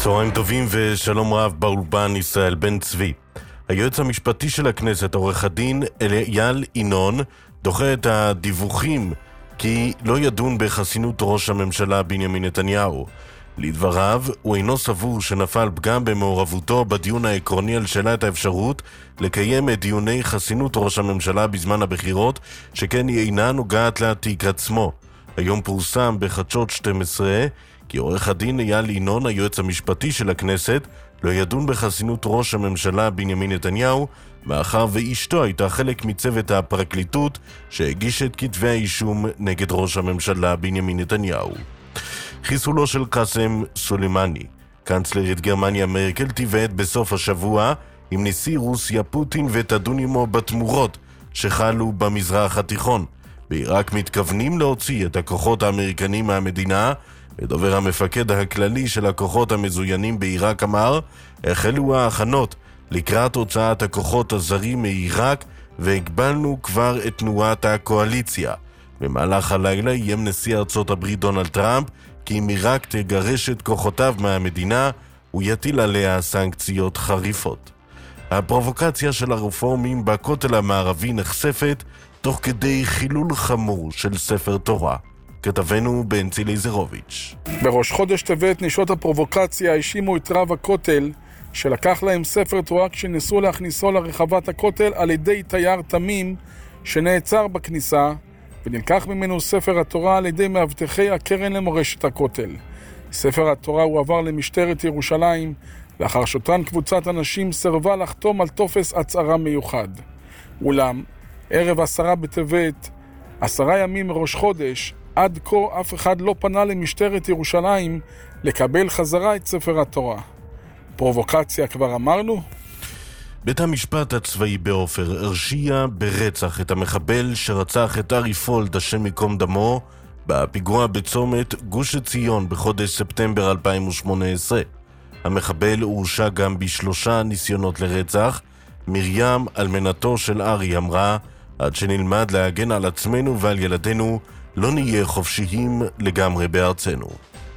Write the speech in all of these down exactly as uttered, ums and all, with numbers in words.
צהריים טובים ושלום רב באולפן ישראל בן צבי. היועץ המשפטי של הכנסת, עורך הדין אייל ינון, דוחה את הדיווחים כי לא ידון בחסינות ראש הממשלה בנימין נתניהו. לדבריו, הוא אינו סבור שנפל פגם במעורבותו בדיון העקרוני על שאלת האפשרות לקיים את דיוני חסינות ראש הממשלה בזמן הבחירות, שכן היא אינה נוגעת לתיק עצמו. היום פורסם בחדשות שתים עשרה כי עורך הדין אייל ינון, היועץ המשפטי של הכנסת, לא ידון בחסינות ראש הממשלה בנימין נתניהו, מאחר ואשתו הייתה חלק מצוות הפרקליטות שהגיש את כתבי האישום נגד ראש הממשלה בנימין נתניהו. חיסולו של קאסם סולימני. קנצלרית גרמניה מרקל תיוועד בסוף השבוע עם נשיא רוסיה פוטין ותדון עמו בתמורות שחלו במזרח התיכון. בעיראק מתכוונים להוציא את הכוחות האמריקנים מהמדינה, ודובר המפקד הכללי של הכוחות המזוינים בעיראק אמר, החלו ההכנות לקראת הוצאת הכוחות הזרים מעיראק והגבלנו כבר את תנועת הקואליציה. במהלך הלילה איים נשיא ארצות הברית דונלד טראמפ כי אם עיראק תגרש את כוחותיו מהמדינה, הוא יטיל עליה סנקציות חריפות. הפרובוקציה של הרפורמים בכותל המערבי נחשפת תוך כדי חילול חמור של ספר תורה. כתבנו בנצי ליזרוביץ'. בראש חודש טבת נשות הפרובוקציה האשימו את רב הכותל שלקח להם ספר תורה כשניסו להכניסו לרחבת הכותל על ידי תייר תמים שנעצר בכניסה, ונלקח ממנו ספר התורה על ידי מאבטחי הקרן למורשת הכותל. ספר התורה הועבר למשטרת ירושלים לאחר שאותן קבוצת אנשים סרבה לחתום על טופס הצהרה מיוחד. אולם ערב עשרה בטבת, עשרה ימים מראש חודש, עד כה אף אחד לא פנה למשטרת ירושלים לקבל חזרה את ספר התורה. פרובוקציה כבר אמרנו? בית המשפט הצבאי באופר הרשיע ברצח את המחבל שרצח את ארי פולד, השם יקום דמו, בפיגוע בצומת גוש עציון בחודש ספטמבר אלפיים ושמונה עשרה. המחבל הורשע גם בשלושה ניסיונות לרצח. מרים, אלמנתו של ארי, אמרה, עד שנלמד להגן על עצמנו ועל ילדינו, לא נהיה חופשיים לגמרי בארצנו.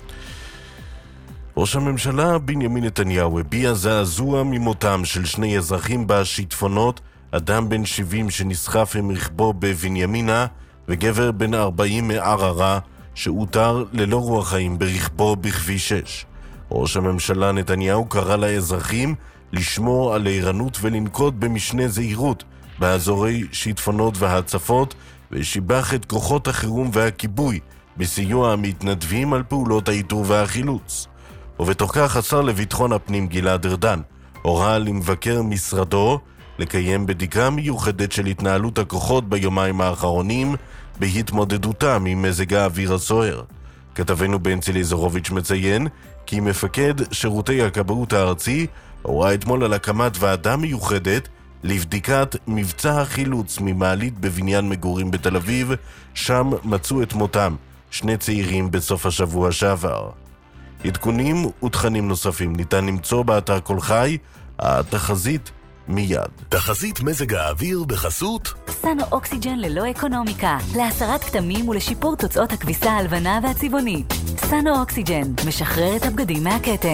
ראש הממשלה בנימין נתניהו הביע זעזוע ממותם של שני אזרחים בשיטפונות, אדם בן שבעים שנסחף עם רכבו בבנימינה, וגבר בן ארבעים מערערה שאותר ללא רוח חיים ברכבו בכביש שש. ראש הממשלה נתניהו קרא לאזרחים לשמור על ערנות ולנקוט במשנה זהירות באזורי שיטפונות והצפות, ושיבח את כוחות החירום והכיבוי בסיוע המתנדבים על פעולות האיתור והחילוץ. ובתוך כך השר לביטחון הפנים גלעד ארדן הורה למבקר משרדו לקיים בדיקה מיוחדת של התנהלות הכוחות ביומיים האחרונים בהתמודדותם עם מזג האוויר הסוער. כתבנו בנצי ליזרוביץ' מציין כי מפקד שירותי הכבאות הארצי הורה אתמול על הקמת ועדה מיוחדת לבדיקת מבצע החילוץ ממעלית בבניין מגורים בתל אביב, שם מצאו את מותם שני צעירים בסוף השבוע שעבר. עדכונים ותכנים נוספים ניתן למצוא באתר כל חי, התחזית מיד. תחזית מזג האוויר בחסות סנו אוקסיג'ן ללא אקונומיקה, להסרת כתמים ולשיפור תוצאות הכביסה הלבנה והצבעונית. סנו אוקסיג'ן משחרר את הבגדים מהכתם.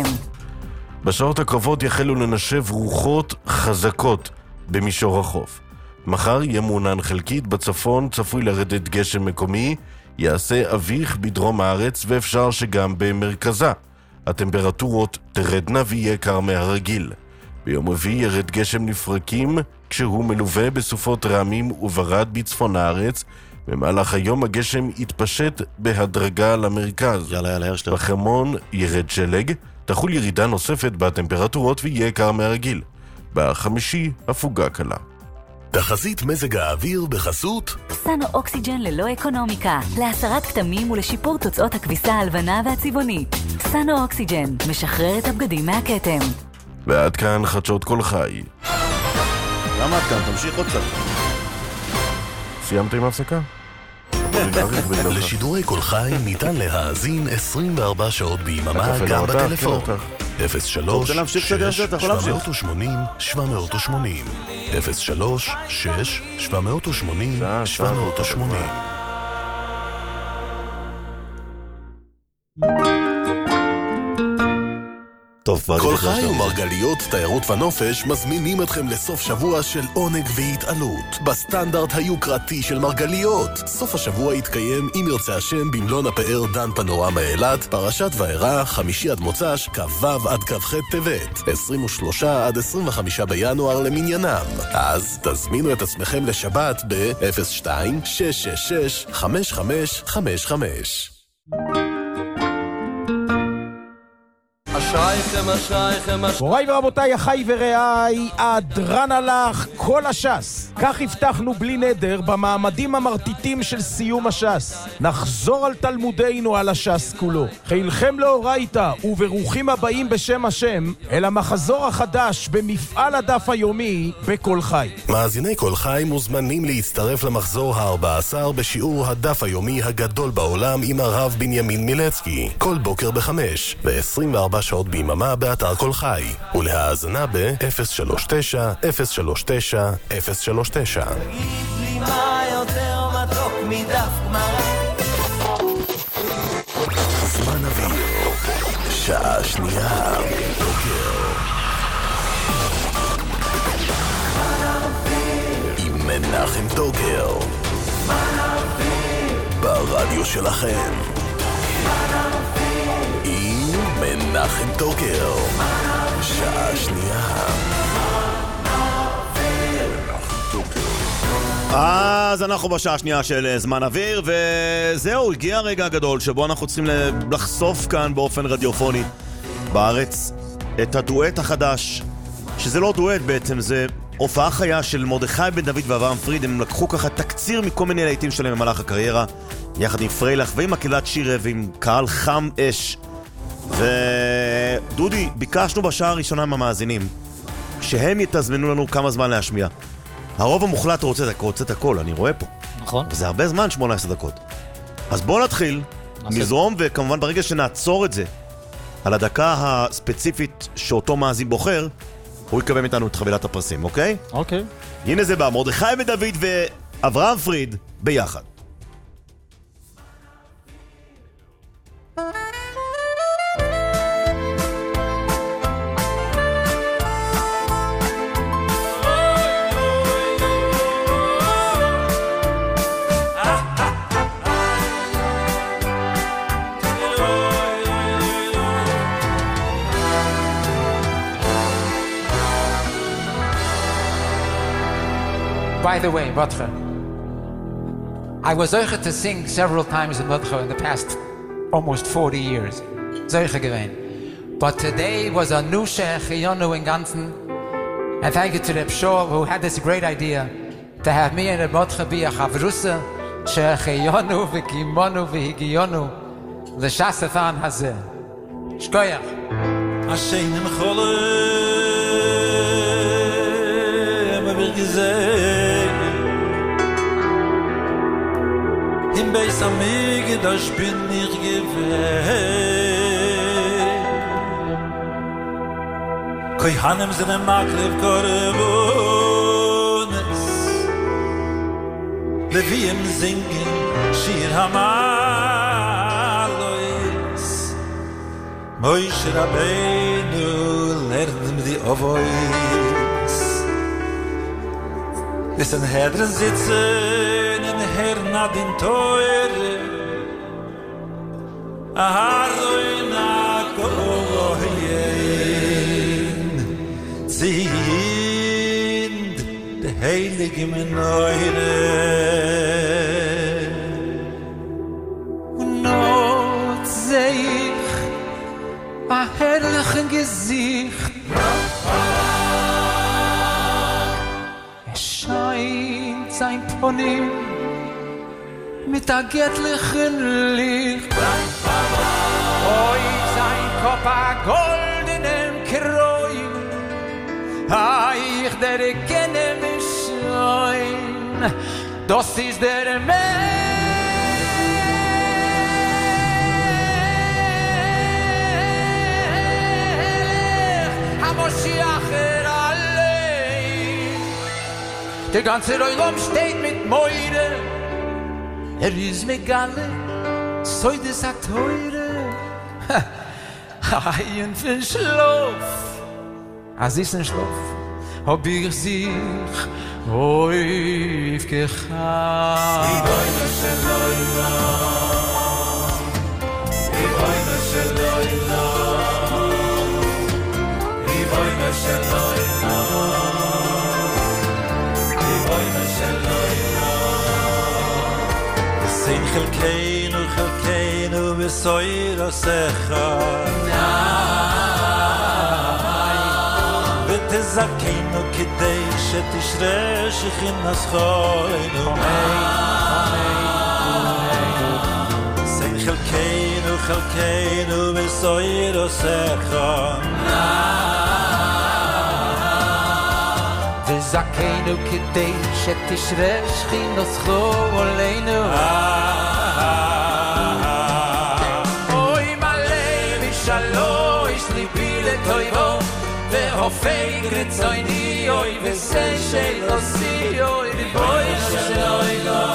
בשעות הקרובות יחלו לנשב רוחות חזקות במישור החוף. מחר יהיה מעונן חלקית, בצפון צפוי לרדת גשם מקומי, יעשה אביך בדרום הארץ ואפשר שגם במרכזה. הטמפרטורות תרדנה ויהיה קר מהרגיל. ביום רביעי ירד גשם לפרקים כשהוא מלווה בסופות רעמים וברד בצפון הארץ. במהלך היום הגשם יתפשט בהדרגה למרכז. יאללה יאללה הרשלר. בחרמון ירד שלג, תחול ירידה נוספת בטמפרטורות ויהיה קר מהרגיל. בחמישי הפוגה קלה. תחזית מזג האוויר בחסות סנו אוקסיג'ן ללא אקונומיקה, להסרת כתמים ולשיפור תוצאות הכביסה הלבנה והצבעונית. סנו אוקסיג'ן משחרר את הבגדים מהכתם. ועד כאן חדשות כל חי. למה עד כאן? תמשיך עוד קצת. סיימת עם ההפסקה? לשידורי כל חי ניתן להאזין עשרים וארבע שעות ביממה גם בטלפון. אפס שלוש שש שבע שמונים שבע שמונים אפס שלוש שש שבע שמונים שבע שמונים. טוב, כל חי ומרגליות תיירות ונופש מזמינים אתכם לסוף שבוע של עונג והתעלות בסטנדרט היוקרתי של מרגליות. סוף השבוע יתקיים אם ירצה השם במלון הפאר דן פנורמה אילת, פרשת ואירע, חמישי עד מוצ"ש, כ"ו עד כ"ח טבת, עשרים ושלושה עד עשרים וחמישה בינואר למניינם. אז תזמינו את עצמכם לשבת ב-אפס שתיים שש שש שש חמש חמש חמש חמש. אשרייכם, אשרייכם, אשרייכם. מוריי ורבותיי, אחי ורעיי, אדרן הלך כל הש"ס. כך הבטחנו בלי נדר במעמדים המרטיטים של סיום הש"ס. נחזור על תלמודנו על הש"ס כולו. חילכם לאורייתא וברוכים הבאים בשם השם אל המחזור החדש במפעל הדף היומי בכל חי. מאזיני כל חי מוזמנים להצטרף למחזור ה-ארבע עשרה בשיעור הדף היומי הגדול בעולם עם הרב בנימין מילצקי. כל בוקר בחמש ו-עשרים וארבע שעות ביממה באתר כל חי, ולהאזנה ב-אפס שלוש תשע אפס שלוש תשע אפס שלוש תשע. תגיד לי מה יותר מתוק מדף גמרא. זמן אוויר, שעה שנייה בוקר. עם מנחם דוקר. ברדיו שלכם. מנחם טוקר, שעה שנייה. אז אנחנו בשעה שנייה של זמן אוויר, וזהו, הגיע הרגע הגדול שבו אנחנו צריכים לחשוף כאן באופן רדיופוני בארץ את הדואט החדש, שזה לא דואט בעצם, זה הופעה חיה של מרדכי בן דוד ואברהם פריד. הם לקחו ככה תקציר מכל מיני להיטים שלהם במהלך הקריירה, יחד עם פריילך ועם מקהלת שיר ועם קהל חם אש. ודודי, ביקשנו בשעה הראשונה עם המאזינים שהם יתזמנו לנו כמה זמן להשמיע. הרוב המוחלט רוצה, רוצה את הכל, אני רואה פה. נכון. וזה הרבה זמן, שמונה עשרה דקות. אז בואו נתחיל, נזרום, וכמובן ברגע שנעצור את זה על הדקה הספציפית שאותו מאזין בוחר, הוא יקבל מאיתנו את חבילת הפרסים, אוקיי? אוקיי. הנה זה בא, מרדכי בן דוד ואברהם פריד ביחד. By the way, Butcher, I was Zoiche to sing several times in Butcher in the past almost forty years. Zoiche gewesen. But today was a new Sheikh Yonu in Ganzen. And thank you to the Pshor who had this great idea to have me and the Butcher be a Chavrusa, Sheikh Yonu v'kimonu v'higiyonu, l'shasathan hazeh. Shkoyach. Hashem in cholem v'gizeh Im Beis HaMikdash bin ich gewesen. Kohanim zene maklev korbones, Levim singen Shir HaMalois. Moshe Rabbeinu lernen die Ovois. Wir sind Hedren sitzen in Herrn adin Teure, Aharoina Kohoyen, Zihind de Heilige Menoire. Und not seh ich a herrlichen Gesicht, es scheint sein Ponym mit a göttlichen Licht. Oi, sein Kopf a goldenem Kräun, ich der kenne mich schon, das ist der Melech, HaMoshiach allein. Der ganze Reulam steht mit Meure, er ist Megale, so ist es a teure. Ein für Schlaf, als ist ein Schlaf, hab ich sich häufig gehabt. Die Beine של לילה, die Beine של לילה, die Beine של לילה, die Beine של לילה. וסין חלקנו חלקנו בסויר השכל ותזכנו כדי שתשרה שכינה שכולנו סין חלקנו חלקנו בסויר השכל וזכנו כדי שתשרה שכינה שכולנו והופק רצויני אוי וזה שלא סי אוי ריבוי שלוי לא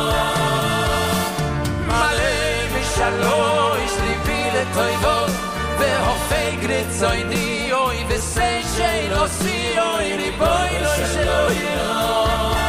מלא משלוש ליבי לטויבו והופק רצויני אוי וזה שלא סי אוי ריבוי שלוי לא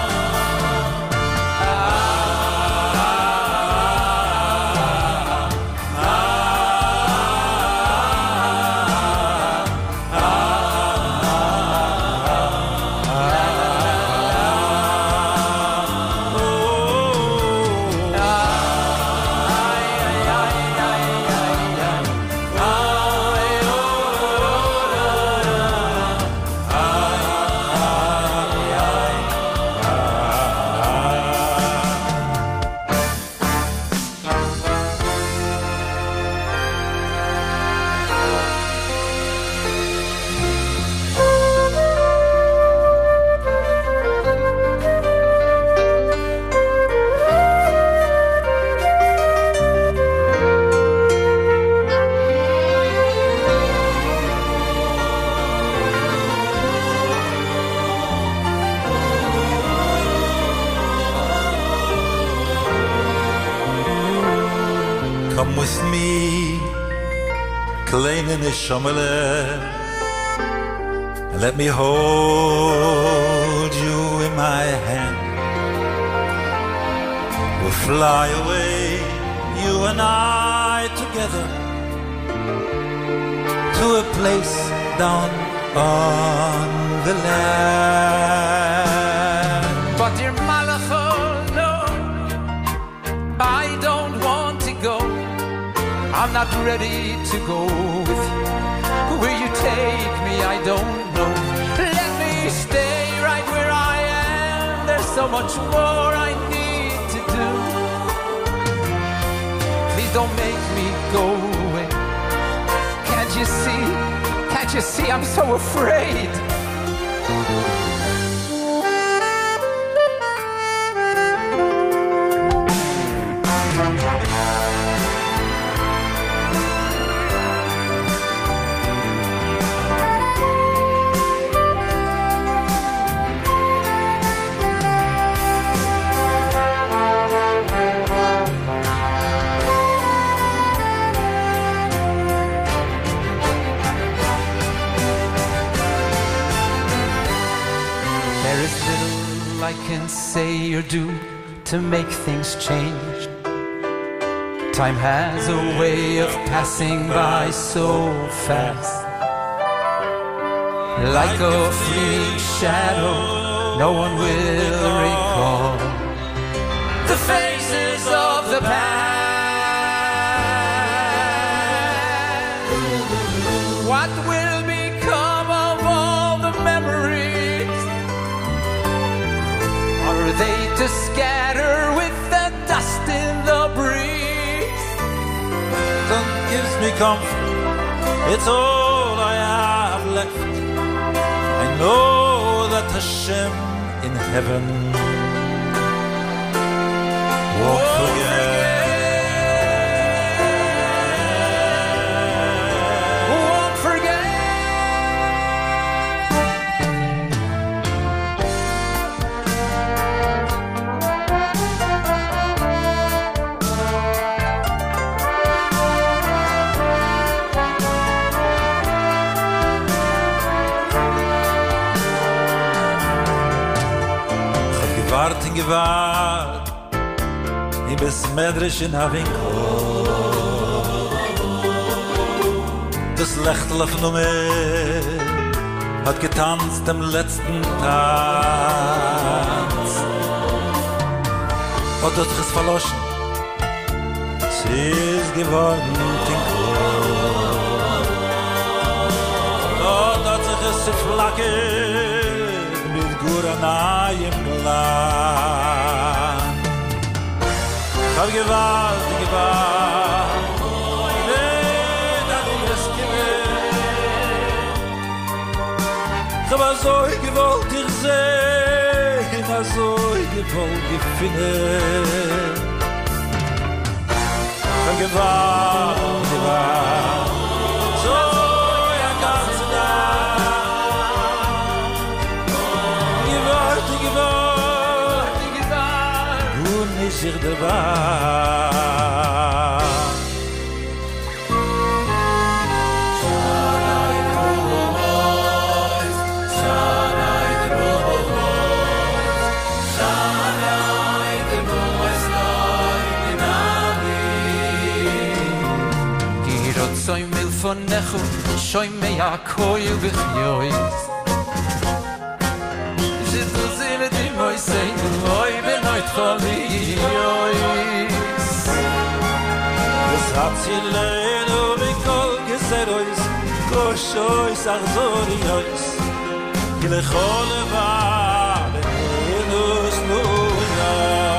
Let me hold you in my hand. We'll fly away, you and I together, to a place down on the land. But dear Malacho, no, I don't want to go. I'm not ready to go with you. Where you take me, I don't know. Let me stay right where I am. There's so much more I need to do. Please don't make me go away. Can't you see? Can't you see? I'm so afraid. Can say or do to make things change. Time has a way of passing by so fast, like a fleeting shadow no one will recall the faces of the past. What will become of all the memories? Are they to scatter with the dust in the breeze? That gives me comfort. It's all I have left. I know that Hashem in heaven won't forget. Won't forget. gewartet, ich bis Mädrischen hab ihn das Lächtel auf Nummer hat getanzt am letzten Tanz. Und das ist verloschen, sie ist geworden Tinko. Und das ist geflackert mit Guranai im Glan. Ich hab gewartet, gewartet, aber so ich gewollt dir sehen, also ich gewollt dir finden. Dann gewahr, gewahr, so ja ganze Nacht. Gewollt, gewollt, gewollt, und nicht sich der Wahr. Soy mil von nechu, soy me ya koyu b'chyois. Shitu zile di moi seinu, oi benoit choliois. Es hat sie lehnu mikol geserois, koshois achzoriois. Ki lechol eva, benenus nuna.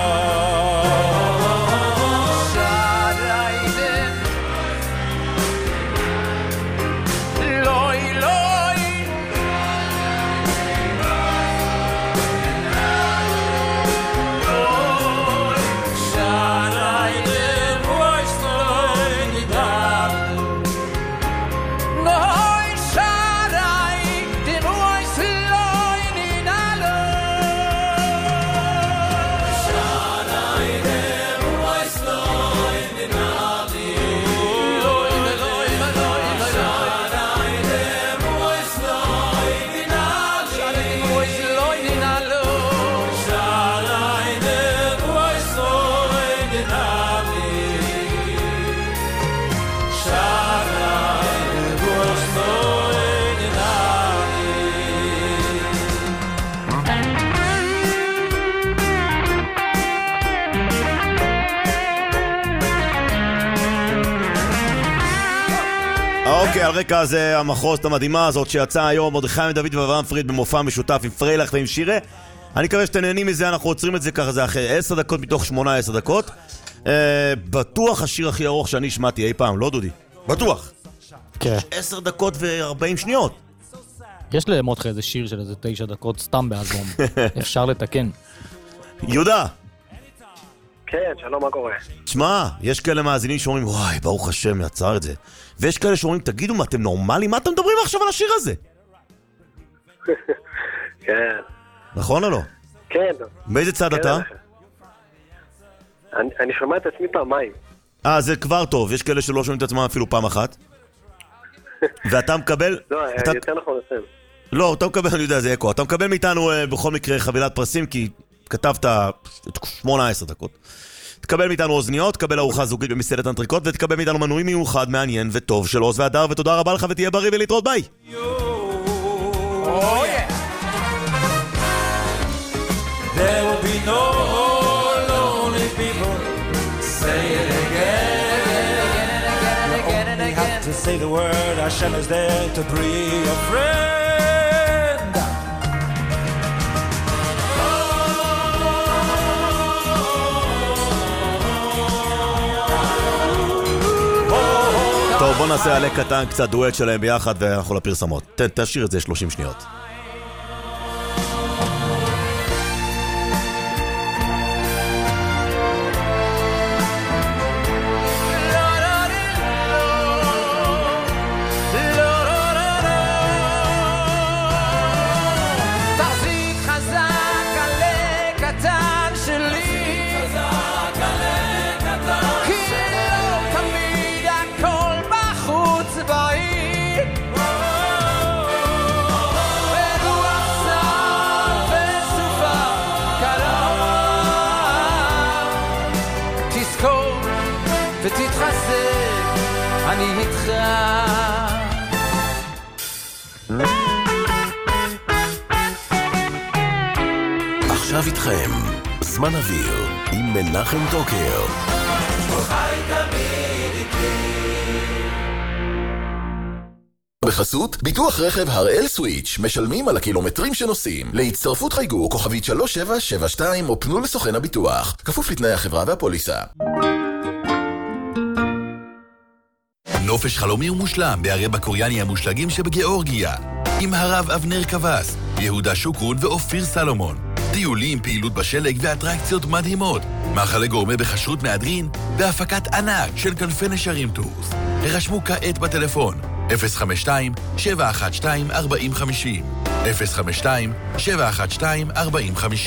אוקיי, על רקע הזה המחוזת המדהימה הזאת שיצאה היום מרדכי דוד ואברהם פריד במופע משותף עם פריילך ועם שירה. אני מקווה שתנהנים מזה, אנחנו עוצרים את זה ככה, זה אחרי עשר דקות מתוך שמונה עשר דקות. אה, בטוח השיר הכי ארוך שאני שמעתי אי פעם, לא דודי? בטוח. כן. עשר דקות וארבעים שניות. יש למותך איזה שיר של איזה תשע דקות סתם באלבום. אפשר לתקן. יהודה. כן, שלום, מה קורה? תשמע, יש כאלה מאזינים שאומרים, וואי, ברוך השם, יצר את זה. ויש כאלה שאומרים, תגידו, מה, אתם נורמלים? מה אתם מדברים עכשיו על השיר הזה? כן. נכון או לא? כן. באיזה צד אתה? אני, אני שומע את עצמי פעמיים. אה, זה כבר טוב. יש כאלה שלא שומעים את עצמם אפילו פעם אחת. ואתה מקבל... לא, אתה... יותר נכון לסם. לא, אתה מקבל, אני יודע, זה אקו. אתה מקבל מאיתנו בכל מקרה חבילת פרסים, כי כתבת שמונה עשרה דקות. תקבל מאיתנו אוזניות, תקבל ארוחה זוגית במסעדת אנטריקוט, ותקבל מאיתנו מנוי מיוחד, מעניין וטוב של עוז והדר, ותודה רבה לך ותהיה בריא ולהתראות, ביי! There will be no more lonely people. Say it again. You only have to say the word. Hashem is there to bring a friend. טוב, בוא נעשה עלי קטן, קצת דואט שלהם ביחד, ואנחנו לפרסמות. תשאיר את זה שלושים שניות. Bye. אני איתך. עכשיו איתכם, זמן אוויר, עם מנחם טוקר. בחסות, ביטוח רכב הראל סוויץ', משלמים על הקילומטרים שנוסעים. להצטרפות חייגו כוכבית שלוש שבע שבע שתיים או פנו לסוכן הביטוח. כפוף לתנאי החברה והפוליסה. נופש חלומי ומושלם בערי בקוריאני המושלגים שבגיאורגיה. עם הרב אבנר קבס, יהודה שוקרון ואופיר סלומון. טיולים, פעילות בשלג ואטרקציות מדהימות. מאכלי גורמה בחשרות מהדרין והפקת ענק של כנפי נשרים טורס. הרשמו כעת בטלפון אפס חמש שתיים שבע אחת שתיים ארבע חמש אפס אפס חמש שתיים שבע אחת שתיים ארבע חמש.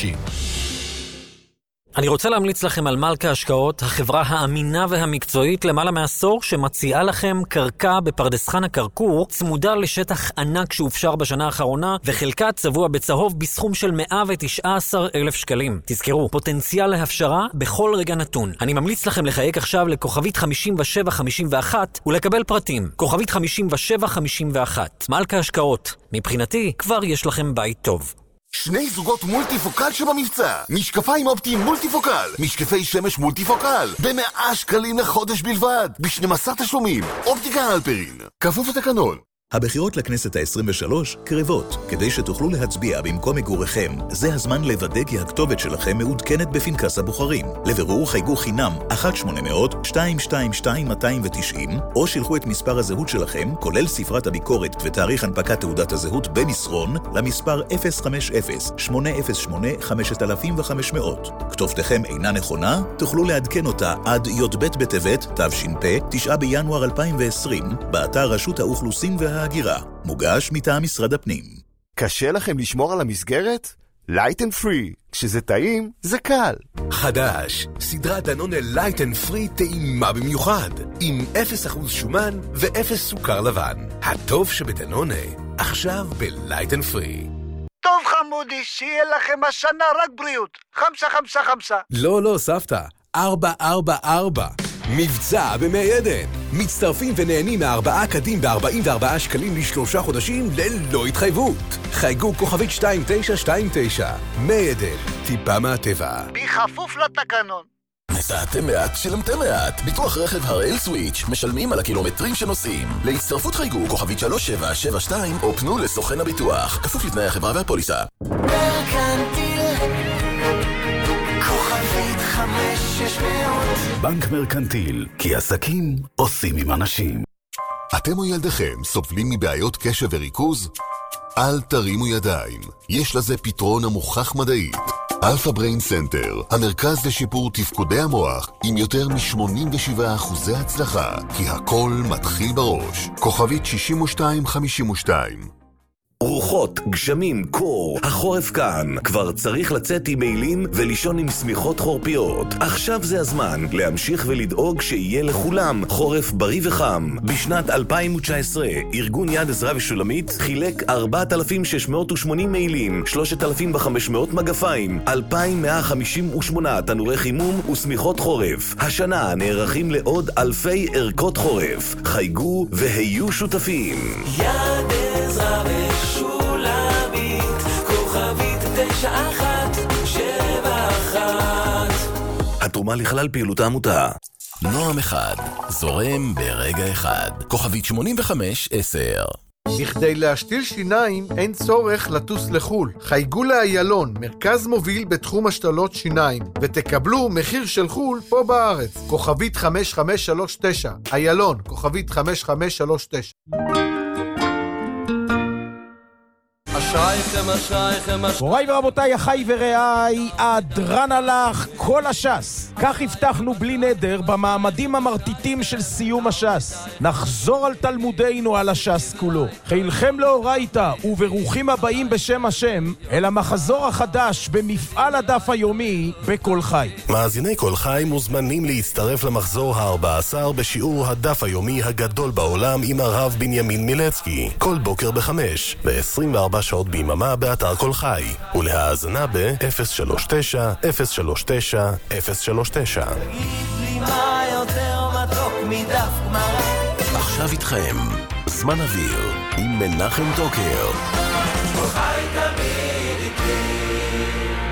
אני רוצה להמליץ לכם על מלכה השקעות, החברה האמינה והמקצועית למעלה מעשור שמציעה לכם קרקע בפרדס חנה כרכור, צמודה לשטח ענק שהופשר בשנה האחרונה, וחלקה צבוע בצהוב בסכום של מאה ותשע עשרה אלף שקלים. תזכרו, פוטנציאל להפשרה בכל רגע נתון. אני ממליץ לכם לחייק עכשיו לכוכבית חמישים ושבע חמישים ואחת ולקבל פרטים. כוכבית חמישים ושבע חמישים ואחת. מלכה השקעות. מבחינתי, כבר יש לכם בית טוב. שני זוגות מולטיפוקל שבמבצע. משקפיים אופטיים מולטיפוקל, משקפי שמש מולטיפוקל, ב-מאה שקלים לחודש בלבד, ב-שנים עשר תשלומים. אופטיקה אלפרין, כפוף לתקנון. הבחירות לכנסת ה-עשרים ושלוש קרבות. כדי שתוכלו להצביע במקום מגוריכם, זה הזמן לוודא כי הכתובת שלכם מעודכנת בפנקס הבוחרים. לבירור חייגו חינם אחת שמונה אפס אפס שתיים שתיים שתיים שתיים תשע אפס או שילחו את מספר הזהות שלכם, כולל ספרת הביקורת ותאריך הנפקת תעודת הזהות במסרון, למספר אפס חמש אפס שמונה אפס שמונה חמש אלף וחמש מאות. כתובתכם אינה נכונה, תוכלו לעדכן אותה עד י"ב בטבת תש"פ תשעה בינואר אלפיים ועשרים באתר רשות האוכלוסין וה ההגירה, מוגש מטעם משרד הפנים. קשה לכם לשמור על המסגרת? Light and Free, כשזה טעים, זה קל. חדש, סדרת דנונה Light and Free טעימה במיוחד, עם אפס אחוז שומן ואפס סוכר לבן. הטוב שבדנונה, עכשיו ב-Light and Free. טוב חמודי, שיהיה לכם השנה רק בריאות. חמסה חמסה חמסה. לא, לא, סבתא. ארבע, ארבע, ארבע. מבצע במי עדן. מצטרפים ונהנים מארבעה קדים ב-ארבעים וארבעה שקלים לשלושה חודשים ללא התחייבות. חייגו כוכבית שתיים תשע שתיים תשע. מי עדן, טיפה מהטבע. בכפוף לתקנון. נסעתם מעט, שילמתם מעט. ביטוח רכב הראל סוויץ', משלמים על הקילומטרים שנוסעים. להצטרפות חייגו כוכבית שלוש שבע שבע שתיים או פנו לסוכן הביטוח. כפוף לתנאי החברה והפוליסה. מרקנטיל כוכבית חמש שש מאות. בנק מרקנטיל, כי עסקים עושים עם אנשים. אתם או ילדיכם סובלים מבעיות קשב וריכוז? אל תרימו ידיים, יש לזה פתרון המוכח מדעית. אלפא בריין סנטר, המרכז לשיפור תפקודי המוח, עם יותר מ-שמונים ושבעה אחוזי הצלחה, כי הכל מתחיל בראש. כוכבית שישים ושתיים חמישים ושתיים. רוחות, גשמים, קור, החורף כאן. כבר צריך לצאת עם מעילים ולישון עם סמיכות חורפיות. עכשיו זה הזמן להמשיך ולדאוג שיהיה לכולם חורף בריא וחם. בשנת אלפיים תשע עשרה, ארגון יד עזרא ושולמית חילק ארבעת אלפים שש מאות ושמונים מעילים, שלושת אלפים וחמש מאות מגפיים, אלפיים מאה חמישים ושמונה תנורי חימום וסמיכות חורף. השנה נערכים לעוד אלפי ערכות חורף. חייגו והיו שותפים. יד עזרא ושולמית, כוכבית תשע אחת שבע אחת. התרומה לכלל פעילות העמותה. נועם אחד, זורם ברגע אחד. כוכבית שמונים וחמש עשר. בכדי להשתיל שיניים אין צורך לטוס לחול. חייגו לאיילון, מרכז מוביל בתחום השתלות שיניים, ותקבלו מחיר של חול פה בארץ. כוכבית חמש חמש שלוש תשע. איילון, כוכבית חמש חמש שלוש תשע. אשרייכם, אשרייכם, אשרייכם. מוריי ורבותיי, אחיי ורעיי, אדרן הלך כל הש"ס. כך הבטחנו בלי נדר במעמדים המרטיטים של סיום הש"ס. נחזור על תלמודנו על הש"ס כולו. חילכם לאורייתא וברוכים הבאים בשם השם אל המחזור החדש במפעל הדף היומי בכל חי. מאזיני כל חי מוזמנים להצטרף למחזור ה-ארבע עשרה בשיעור הדף היומי הגדול בעולם עם הרב בנימין מילצקי. כל בוקר בחמש, ב-עשרים וארבע שעות ביממה באתר כל חי, ולהאזנה ב-אפס שלוש תשע אפס שלוש תשע אפס שלוש תשע. תגיד לי מה יותר מתוק מדף גמרא. עכשיו איתכם, זמן אוויר, עם מנחם טוקר. כל חי תמיד איתי.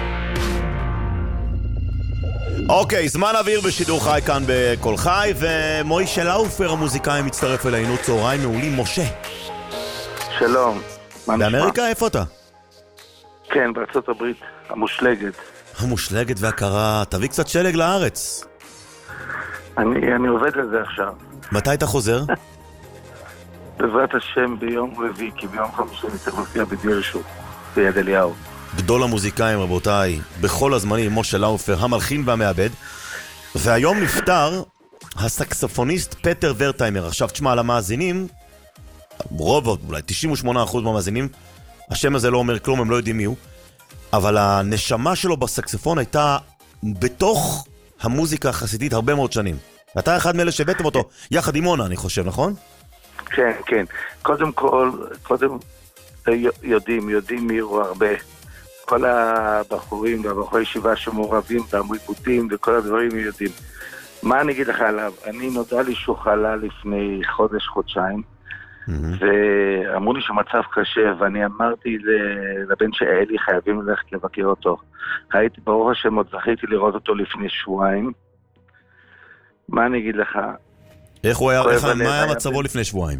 אוקיי, זמן אוויר בשידור חי כאן בכל חי, ומוישה לאופר המוזיקאי מצטרף אלינו. צהריים מעולים. משה. שלום. באמריקה איפה אתה? כן, בארצות הברית, המושלגת. המושלגת והקרה, תביא קצת שלג לארץ. אני, אני עובד לזה עכשיו. מתי אתה חוזר? בעזרת השם ביום רביעי, כי ביום חמישי אני צריך להופיע בדירשו, ביד אליהו. גדול המוזיקאים, רבותיי, בכל הזמנים, משה לאופר, המלחין והמעבד. והיום נפטר הסקספוניסט פטר ורטהיימר. עכשיו תשמע על המאזינים, רוב, אולי תשעים ושמונה אחוז מהמאזינים, השם הזה לא אומר כלום, הם לא יודעים מי הוא, אבל הנשמה שלו בסקספון הייתה בתוך המוזיקה החסידית הרבה מאוד שנים. אתה אחד מאלה שהבאתם אותו, יחד עם מונה, אני חושב, נכון? כן, כן. קודם כל, קודם יודעים, יודעים מי הוא הרבה. כל הבחורים והבחורי ישיבה שמעורבים והמריבותים וכל הדברים יודעים. מה אני אגיד לך עליו? אני נודע לי שהוא חלה לפני חודש, חודשיים, ואמרו לי שמצב קשה, ואני אמרתי לבן שאלי חייבים ללכת לבקר אותו. הייתי ברוך השם, עוד זכיתי לראות אותו לפני שבועיים. מה אני אגיד לך? איך הוא היה, איך, מה היה מצבו לפני שבועיים?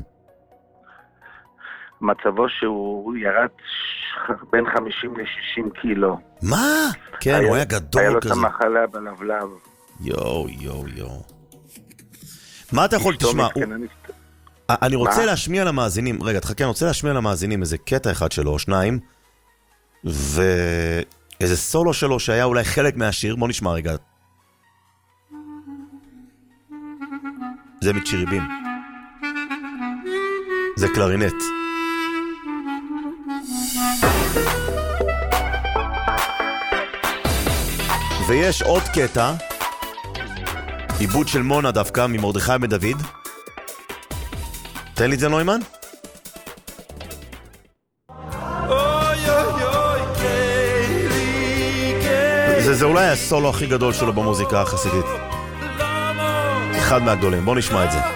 מצבו שהוא ירד בין חמישים לשישים קילו. מה? כן, הוא היה גדול כזה. היה לו את המחלה בלבלב. יו, יו, יו. מה אתה יכול, תשמע, אני רוצה להשמיע למאזינים, רגע, תחכה, אני רוצה להשמיע למאזינים איזה קטע אחד שלו, או שניים, ואיזה סולו שלו שהיה אולי חלק מהשיר, בוא נשמע רגע. זה מצ'יריבים. זה קלרינט. ויש עוד קטע, עיבוד של מונה דווקא, ממרדכי בן דוד. תן לי את זה נוימן. זה, זה אולי הסולו הכי גדול שלו במוזיקה החסידית. אחד מהגדולים, בוא נשמע את זה.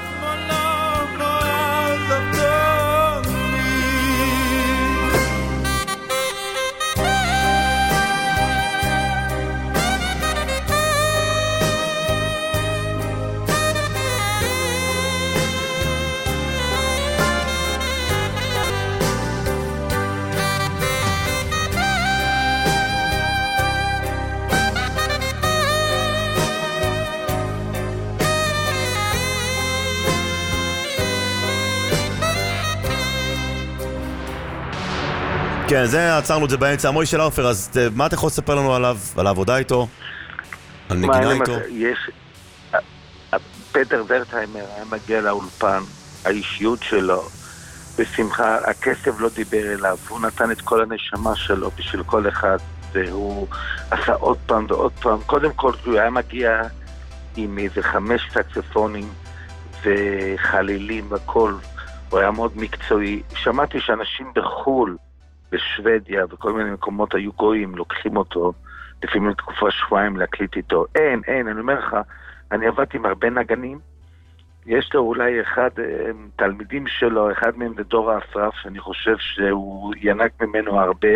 כן, זה, עצרנו את זה באמצע. מוישה לאופר, אז מה אתה יכול לספר לנו עליו, על העבודה איתו, על נגינה איתו? יש, פטר ורטהיימר היה מגיע לאולפן, האישיות שלו, בשמחה, הכסף לא דיבר אליו, הוא נתן את כל הנשמה שלו בשביל כל אחד, והוא עשה עוד פעם ועוד פעם. קודם כל, הוא היה מגיע עם איזה חמש סקספונים וחלילים וכל, הוא היה מאוד מקצועי. שמעתי שאנשים בחול, בשוודיה וכל מיני מקומות היו גויים, לוקחים אותו לפעמים תקופה שבועיים להקליט איתו. אין, אין, אני אומר לך, אני עבדתי עם הרבה נגנים, יש לו אולי אחד תלמידים שלו, אחד מהם זה דור האסרף, שאני חושב שהוא ינק ממנו הרבה,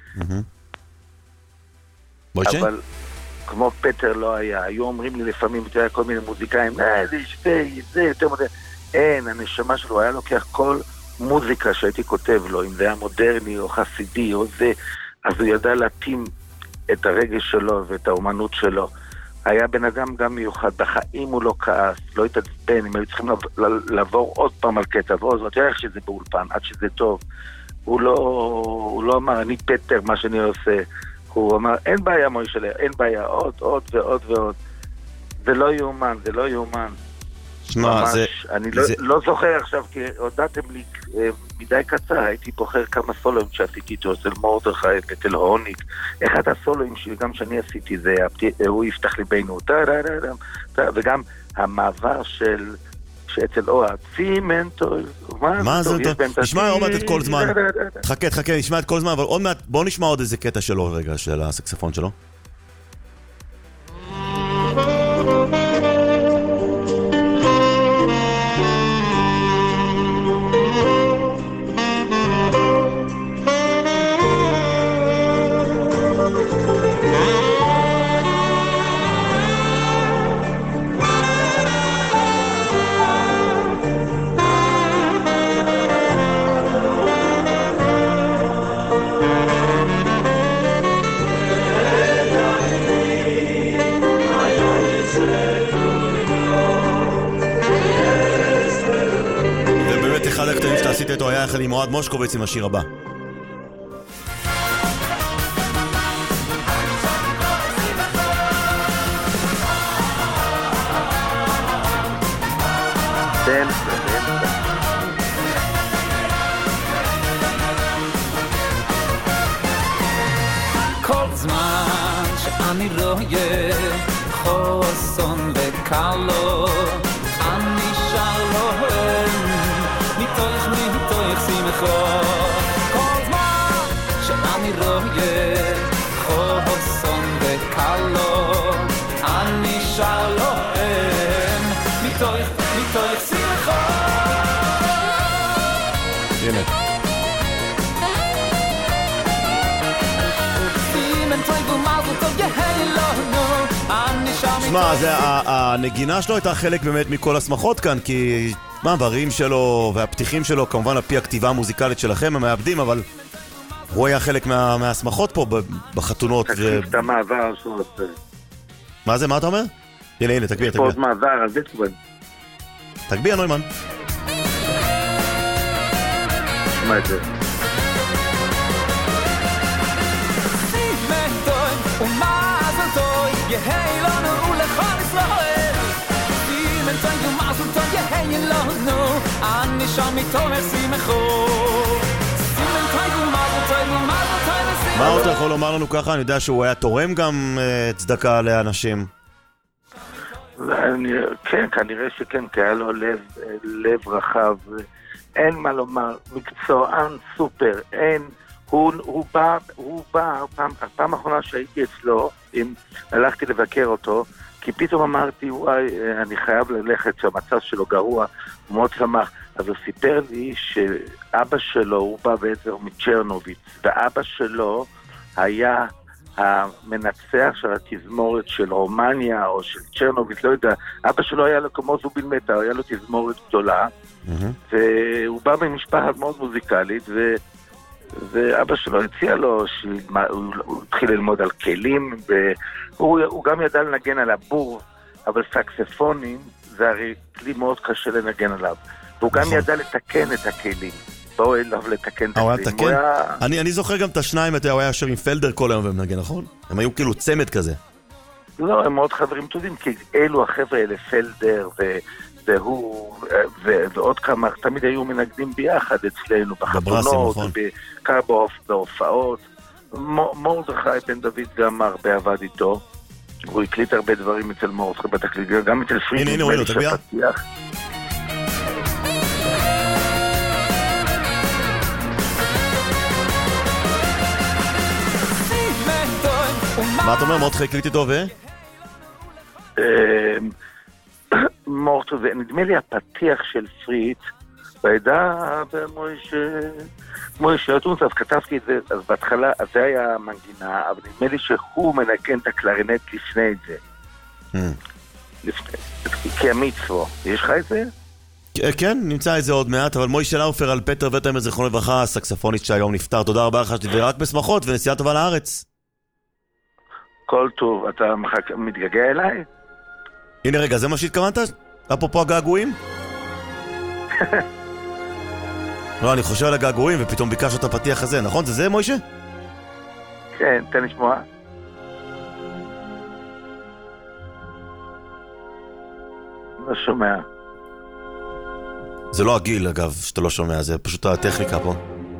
אבל כמו פטר לא היה. היו אומרים לי לפעמים, אתה יודע, כל מיני מוזיקאים, אה, זה שווה, זה יותר מודרני. אין, הנשמה שלו היה לוקח כל מוזיקה שהייתי כותב לו, אם זה היה מודרני או חסידי או זה, אז הוא ידע להתאים את הרגש שלו ואת האומנות שלו. היה בן אדם גם מיוחד, בחיים הוא לא כעס, לא התעצבן, אם היו צריכים לעבור עוד פעם על קטע ועוז, ואתה יודע איך שזה באולפן, עד שזה טוב. הוא לא, הוא לא אמר, אני פטר, מה שאני עושה. הוא אמר, אין בעיה מוישה, אין בעיה, עוד, עוד ועוד ועוד. זה לא יאומן, זה לא יאומן. שמה, זה... אני לא, זה... לא זוכר עכשיו, כי הודעתם לי מדי קצר, הייתי בוחר כמה סולוים שעשיתי איתו, אצל מרדכי ותל הוניק. אחד הסולוים שלי, גם שאני עשיתי, זה הוא יפתח ליבנו, וגם המעבר של... שאצל אוהד, צימנטו, מה זה? נשמע עוד מעט את כל זמן. תחכה, תחכה, נשמע את כל זמן, אבל עוד מעט, בואו נשמע עוד איזה קטע שלו רגע, של הסקספון שלו. יחד עם אוהד מושקוביץ עם השיר הבא. כל זמן שאני רואה חוסון וקלו אני שר להם מתוך מתוך שמחו כל זמן שאני רואה חוסון וקלו אני שר להם מתוך מתוך שמחו הנה שמע, הנגינה שלו הייתה חלק באמת מכל השמחות כאן, כי מה, ברים שלו והפתיחים שלו, כמובן על פי הכתיבה המוזיקלית שלכם, הם מעבדים, אבל הוא היה חלק מהשמחות פה בחתונות. תקשיב את המעבר שהוא עושה. מה זה, מה אתה אומר? הנה, הנה, תגביר, תגביר. יש פה עוד מעבר, אז זה תגביר. תגביר, נוימן. מה את זה? יהי לנו ולכל ישראל סימן תנגו מעזו טוב יהי לנו אני שם מתוך שמחו סימן תנגו מעזו טוב ומעזו טוב מה אתה יכול לומר לנו ככה? אני יודע שהוא היה תורם גם צדקה לאנשים. כן, כנראה שכן, כי היה לו לב רחב, אין מה לומר, מקצוען סופר, אין הוא, הוא בא, הוא בא, פעם, הפעם האחרונה שהייתי אצלו, אם הלכתי לבקר אותו, כי פתאום אמרתי, וואי, אני חייב ללכת, שהמצב שלו גרוע, הוא מאוד שמח. אז הוא סיפר לי שאבא שלו, הוא בא בעצם מצ'רנוביץ, ואבא שלו היה המנצח של התזמורת של רומניה או של צ'רנוביץ, לא יודע, אבא שלו היה לו כמו זובין מטה, היה לו תזמורת גדולה, mm-hmm. והוא בא ממשפחת מאוד מוזיקלית, ו... ואבא שלו הציע לו שהוא התחיל ללמוד על כלים, והוא גם ידע לנגן על הבור, אבל סקספונים זה הרי כלי מאוד קשה לנגן עליו, והוא גם ידע לתקן את הכלים, באו אליו לתקן את הכלים. אני זוכר גם את השניים, הוא היה יושב עם פלדר כל היום ומנגן, נכון? הם היו כאילו צמד כזה. לא, הם מאוד חברים טובים, כי אלו החבר'ה האלה, פלדר ו... והוא, ועוד כמה, תמיד היו מנגנים ביחד אצלנו, בחתונות, בעיקר בהופעות. מורדכי בן דוד גם הרבה עבד איתו, הוא הקליט הרבה דברים אצל מורדכי בתקליט, גם אצל פריד, הנה, הנה, תגביה. מה אתה אומר, מורדכי הקליט איתו ו? מורטו, ונדמה לי הפתיח של פריט, בעדה במוישה אטונס, אז כתבתי את זה, אז בהתחלה, אז זה היה מנגינה, אבל נדמה לי שהוא מנגן את הקלרינט לפני את זה. כי המצווה. יש לך את זה? כן, נמצא את זה עוד מעט, אבל מוישה לאופר על פטר וטרמר זכרונו לברכה, הסקספוניסט שהיום נפטר. תודה רבה לך שתדבר רק בשמחות ונסיעה טובה לארץ. כל טוב, אתה מתגעגע אליי? הנה רגע, זה מה שהתכוונת? אפרופו הגעגועים? לא, אני חושב על הגעגועים ופתאום ביקש את הפתיח הזה, נכון? זה זה, מוישה? כן, תן לשמוע. לא שומע. זה לא הגיל, אגב, שאתה לא שומע, זה פשוט הטכניקה פה.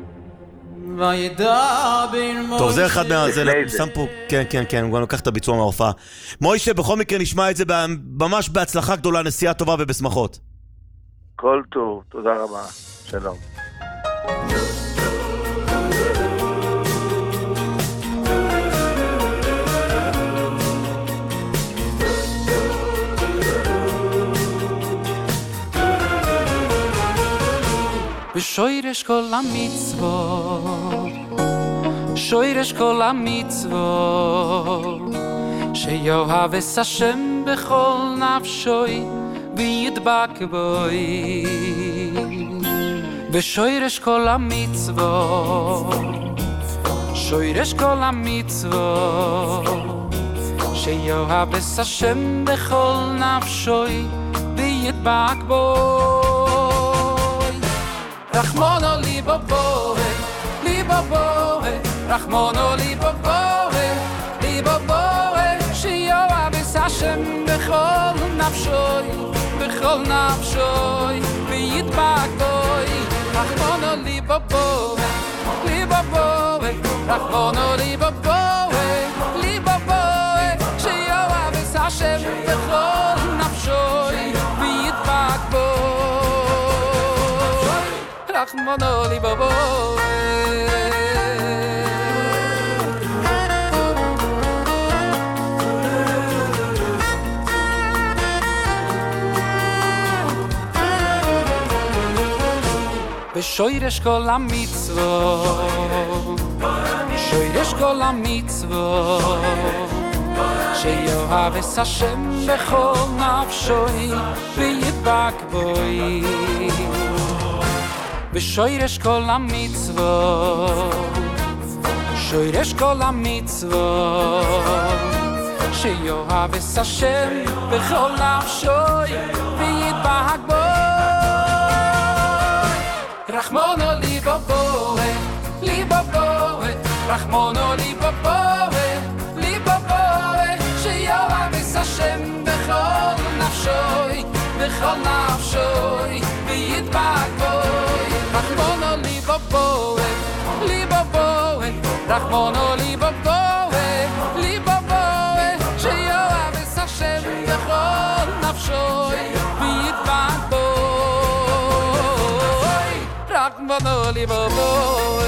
טוב, זה אחד מה... זה שם פה... כן, כן, כן, הוא גם לקח את הביצוע מההופעה. מוישה, בכל מקרה נשמע את זה ממש בהצלחה גדולה, נסיעה טובה ובשמחות. כל טוב, תודה רבה. שלום. בשוירש כל המצוות, שוירש כל המצוות, שיאהב את השם בכל נפשוי וידבק בוי. בשוירש כל המצוות, שוירש כל המצוות, שיאהב את השם בכל נפשוי וידבק בוי. רחמונו ליבו בורא, ליבו בורא, רחמונו ליבו בורא, ליבו בורא, שיואב את השם בכל נפשוי, בכל נפשוי, וידבק בוי. רחמונו ליבו בורא, ליבו בורא, רחמונו ליבו בורא, ליבו בורא, שיואב את השם בכל נפשוי, וידבק בוי. רחמונו ליבו בורא. ושוירש כל המצוות, שוירש כל המצוות, שיאהב את השם בכל נפשוי וידבק בוי. ושוירש כל המצוות, שוירש כל המצוות, שיאהב את השם בכל נפשוי וידבק בוי. רחמונו ליבו בורא, ליבו בורא, רחמונו ליבו בורא, ליבו בורא, שיאהב את השם בכל נפשוי, בכל נפשוי, וידבק בוי. רחמונו ליבו בורא, ליבו בורא, רחמונו ליבו בורא, ליבו בורא, שיאהב את השם בכל נפשוי, וידבק בוי. רחמונו ליבו בורא.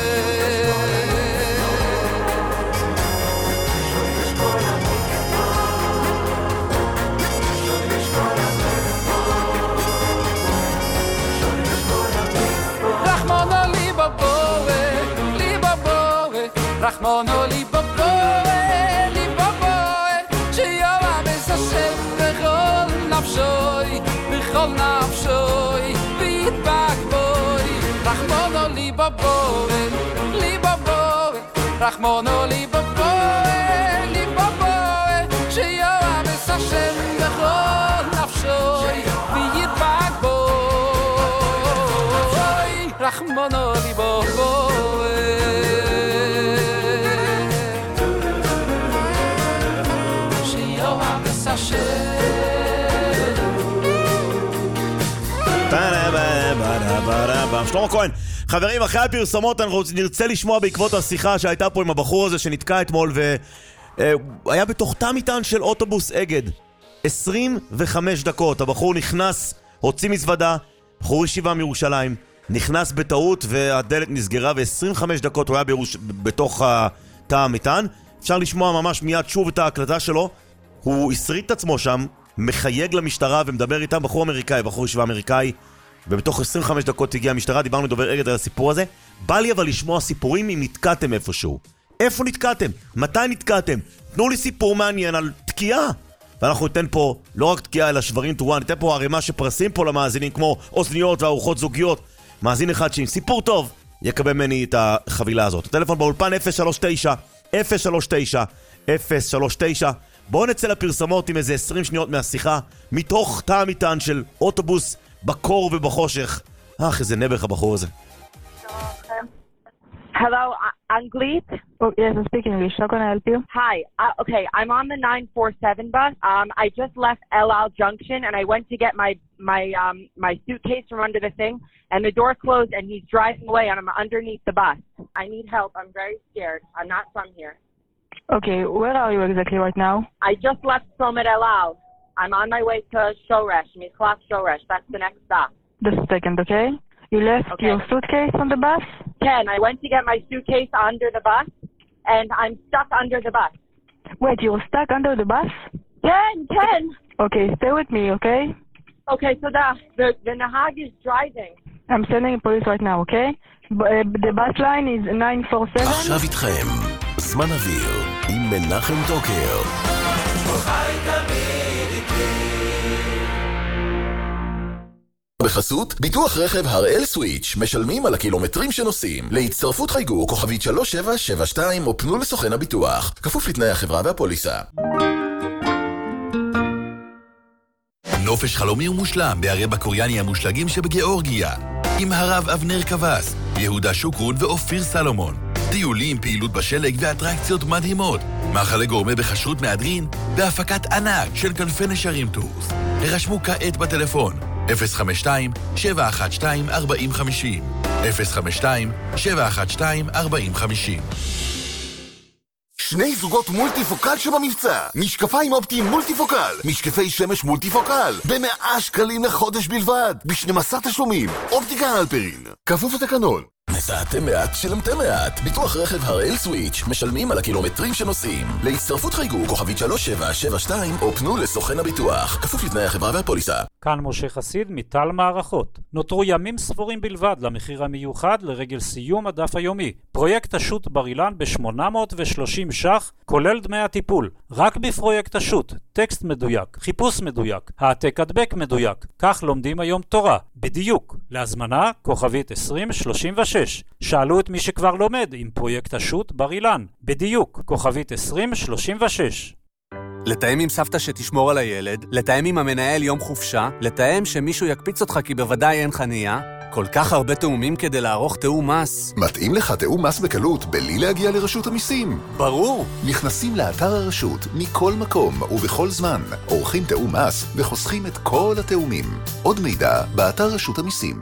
רחמונו ליבו בורא, ליבו בורא, רחמונו ליבו בורא, ליבו בורא, שיאהב את השם בכל נפשוי, בכל נפשוי, וידבק בוי. רחמונו ליבו בורא, ליבו בורא, רחמונו ליבו בורא, ליבו בורא, שיאהב את השם בכל נפשוי, וידבק בוי. רחמונו ליבו בורא. שיאהב את השם. שלמה כהן, חברים, אחרי הפרסומות אנחנו נרצה לשמוע בעקבות השיחה שהייתה פה עם הבחור הזה שנתקע אתמול והיה בתוך תא מטען של אוטובוס אגד. עשרים וחמש דקות הבחור נכנס, הוציא מזוודה, בחור ישיבה מירושלים, נכנס בטעות והדלת נסגרה, ו-עשרים וחמש דקות הוא היה בירוש... בתוך תא המטען. אפשר לשמוע ממש מיד שוב את ההקלטה שלו. הוא הסריט את עצמו שם, מחייג למשטרה ומדבר איתם, בחור אמריקאי, בחור ישיבה אמריקאי, ובתוך עשרים וחמש דקות הגיעה המשטרה. דיברנו לדובר אגד על הסיפור הזה. בא לי אבל לשמוע סיפורים אם נתקעתם איפשהו. איפה נתקעתם? מתי נתקעתם? תנו לי סיפור מעניין על תקיעה. ואנחנו ניתן פה לא רק תקיעה אלא שברים טובה, ניתן פה ערימה שפרסים פה למאזינים כמו אוזניות וארוחות זוגיות. מאזין אחד שעם סיפור טוב יקבל ממני את החבילה הזאת. הטלפון באולפן אפס שלוש תשע אפס שלוש תשע אפס שלוש תשע. בואו נצא לפרסמות עם איזה עשרים שניות מהשיחה מתוך תא המטען של אוטובוס בקור ובחושך. אך, איזה נבח הבחור הזה. Hello, Anglit? Oh, yes, I'm speaking English. How can I help you? Hi. Uh, okay, I'm on the nine four seven bus. Um, I just left El Al Junction, and I went to get my my um my suitcase from under the thing, and the door closed, and he's driving away, and I'm underneath the bus. I need help. I'm very scared. I'm not from here. Okay, where are you exactly right now? I just left Somet El Al. I'm on my way to Shoresh, Michlaf Shoresh. That's the next stop. Just a second, okay? You left Okay. your suitcase on the bus? Ken, I went to get my suitcase under the bus, and I'm stuck under the bus. Wait, you're stuck under the bus? Ken, Ken! Okay, stay with me, okay? Okay, so the, the, the Nahag is driving. I'm sending police right now, okay? B- uh, the bus line is nine four seven. עכשיו איתכם, זמן אוויר, עם מנחם דוקר. בחסות, ביטוח רכב הראל סוויץ', משלמים על הקילומטרים שנוסעים. להצטרפות חייגו כוכבית שלוש שבע שבע שתיים או פנו לסוכן הביטוח. כפוף לתנאי החברה והפוליסה. נופש חלומי ומושלם בערי בקוריאני המושלגים שבגיאורגיה. עם הרב אבנר קבס, יהודה שוקרון ואופיר סלומון. טיולים, פעילות בשלג ואטרקציות מדהימות. מאכלי גורמה בכשרות מהדרין והפקת ענק של כנפי נשרים טורס. הרשמו כעת בטלפון אפס חמש שתיים שבע אחת שתיים ארבע חמש אפס אפס חמש שתיים שבע אחת שתיים ארבע חמש. שני זוגות מולטיפוקל שבמבצע. משקפיים אופטיים מולטיפוקל. משקפי שמש מולטיפוקל. במאה שקלים לחודש בלבד. ב-שנים עשר תשלומים. אופטיקה אלפרין. כפוף לתקנון. נסעתם מעט, שילמתם מעט. ביטוח רכב הראל סוויץ' משלמים על הקילומטרים שנוסעים. להצטרפות חייגו כוכבית שלוש שבע שבע שתיים או פנו לסוכן הביטוח. כפוף לתנאי החברה והפוליסה. כאן משה חסיד מטל מערכות. נותרו ימים ספורים בלבד למחיר המיוחד לרגל סיום הדף היומי. פרויקט השו"ת בר אילן ב-שמונה מאות ושלושים ש"ח, כולל דמי הטיפול. רק בפרויקט השו"ת, טקסט מדויק, חיפוש מדויק, העתק הדבק מדויק. כך לומדים היום תורה, בדיוק. להזמנה, כוכבית עשרים שלושים ושש. שאלו את מי שכבר לומד עם פרויקט השו"ת בר אילן. בדיוק, כוכבית עשרים שלושים ושש. לתאם עם סבתא שתשמור על הילד, לתאם עם המנהל יום חופשה, לתאם שמישהו יקפיץ אותך כי בוודאי אין חניה. כל כך הרבה תאומים כדי לערוך תאום מס. מתאים לך תאום מס בקלות בלי להגיע לרשות המיסים? ברור. נכנסים לאתר הרשות מכל מקום ובכל זמן, עורכים תאום מס וחוסכים את כל התאומים. עוד מידע באתר רשות המיסים.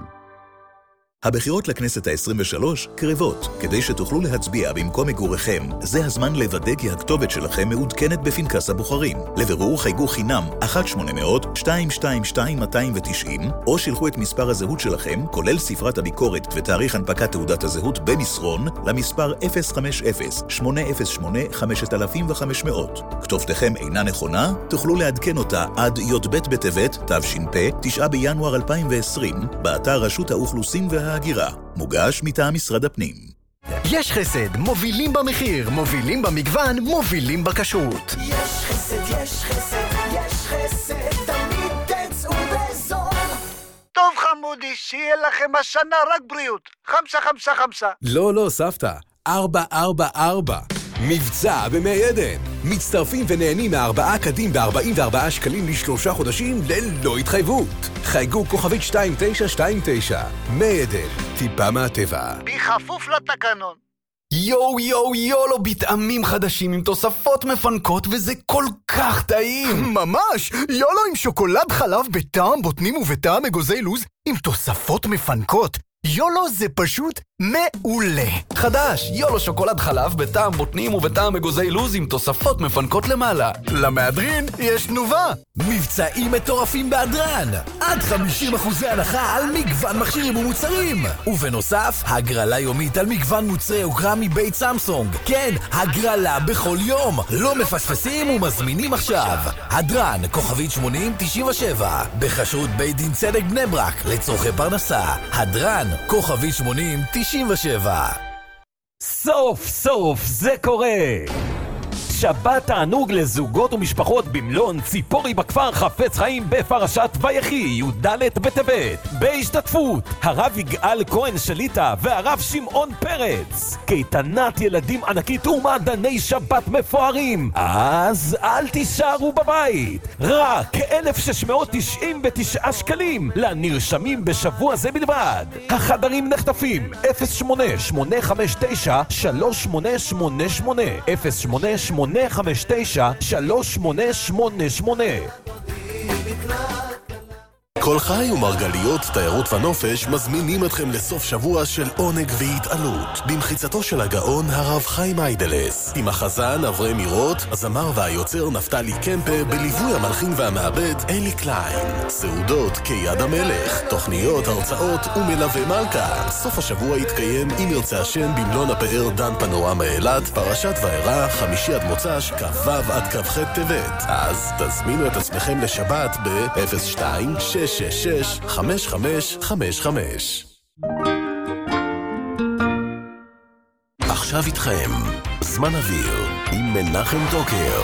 הבחירות לכנסת ה-עשרים ושלוש קרבות. כדי שתוכלו להצביע במקום מגוריכם, זה הזמן לוודא כי הכתובת שלכם מעודכנת בפנקס הבוחרים. לבירור חייגו חינם אחת שמונה אפס אפס שתיים שתיים שתיים מאתיים ותשעים, או שילחו את מספר הזהות שלכם, כולל ספרת הביקורת ותאריך הנפקת תעודת הזהות במסרון, למספר אפס חמש אפס שמונה אפס שמונה חמש אלף וחמש מאות. כתובתכם אינה נכונה, תוכלו לעדכן אותה עד י"ב בטבת תש"פ, תשעה בינואר אלפיים ועשרים, באתר רשות האוכלוסין וה הגירה. מוגש מטעם משרד הפנים. יש חסד, מובילים במחיר, מובילים במגוון, מובילים בכשרות. יש חסד, יש חסד, יש חסד, תמיד תצאו בזול. טוב חמודי, שיהיה לכם השנה רק בריאות. חמסה, חמסה, חמסה. לא, לא, סבתא. ארבע, ארבע, ארבע. מבצע במי עדן. מצטרפים ונהנים מהארבעה קדים ב-ארבעים וארבעה שקלים לשלושה חודשים ללא התחייבות. חייגו כוכבית שתיים תשע שתיים תשע. מי עדן, טיפה מהטבע. בכפוף לתקנון. יו יו יולו בטעמים חדשים עם תוספות מפנקות וזה כל כך טעים. ממש! יולו עם שוקולד חלב בטעם בוטנים ובטעם אגוזי לוז עם תוספות מפנקות. יולו זה פשוט מעולה. חדש, יולו שוקולד חלב בטעם בוטנים ובטעם אגוזי לוז עם תוספות מפנקות למעלה. למהדרין יש תנובה. מבצעים מטורפים בהדרן. עד חמישים אחוז הנחה על מגוון מכשירים ומוצרים. ובנוסף, הגרלה יומית על מגוון מוצרי יוקרה מבית סמסונג. כן, הגרלה בכל יום. לא מפספסים ומזמינים עכשיו. הדרן, כוכבית שמונים תשעים ושבע. בחשרות בית דין צדק בני ברק, לצורכי פרנסה. הדרן, כוכבית שמונים תשעים ושבע. סוף סוף זה קורה! שבת תענוג לזוגות ומשפחות במלון ציפורי בכפר חפץ חיים בפרשת ויחי י"ד בטבת, בהשתתפות הרב יגאל כהן שליטה והרב שמעון פרץ. קייטנת ילדים ענקית ומעדני שבת מפוארים, אז אל תישארו בבית. רק אלף שש מאות תשעים ותשעה שקלים לנרשמים בשבוע זה בלבד. החדרים נחטפים אפס שמונה שמונה חמש תשע שלוש שמונה שמונה שמונה אפס שמונה שמונה חמש תשע שלוש שמונה שמונה שמונה. כל חי ומרגליות, תיירות ונופש מזמינים אתכם לסוף שבוע של עונג והתעלות במחיצתו של הגאון הרב חיים איידלס, עם החזן אברהם מירות, הזמר והיוצר נפתלי קמפה, בליווי המלחין והמעבד אלי קליין. סעודות כיד המלך, תוכניות, הרצאות ומלווה מלכה. סוף השבוע יתקיים אם ירצה השם במלון הפאר דן פנורמה אילת, פרשת ואירע, חמישי עד מוצ"ש, כ"ו עד כ"ח טבת. אז תזמינו את עצמכם לשבת ב-אפס שתיים שש שש שש חמש חמש חמש חמש. עכשיו איתכם זמן אוויר עם מנחם טוקר.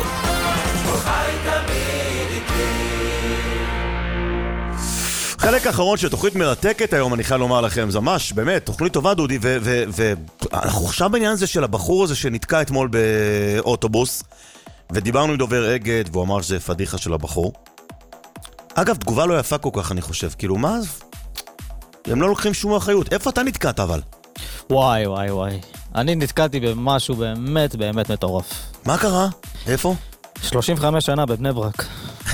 חלק האחרון של תוכנית מרתקת היום, אני חייב לומר לכם, זה ממש, באמת, תוכנית טובה דודי, ואנחנו עכשיו בעניין הזה של הבחור הזה שנתקע אתמול באוטובוס, ודיברנו עם דובר אגד, והוא אמר שזה פדיחה של הבחור. אגב, תגובה לא יפה כל כך, אני חושב. כאילו, מה? הם לא לוקחים שום אחריות. איפה אתה נתקעת אבל? וואי, וואי, וואי. אני נתקעתי במשהו באמת באמת מטורף. מה קרה? איפה? שלושים וחמש שנה בבני ברק.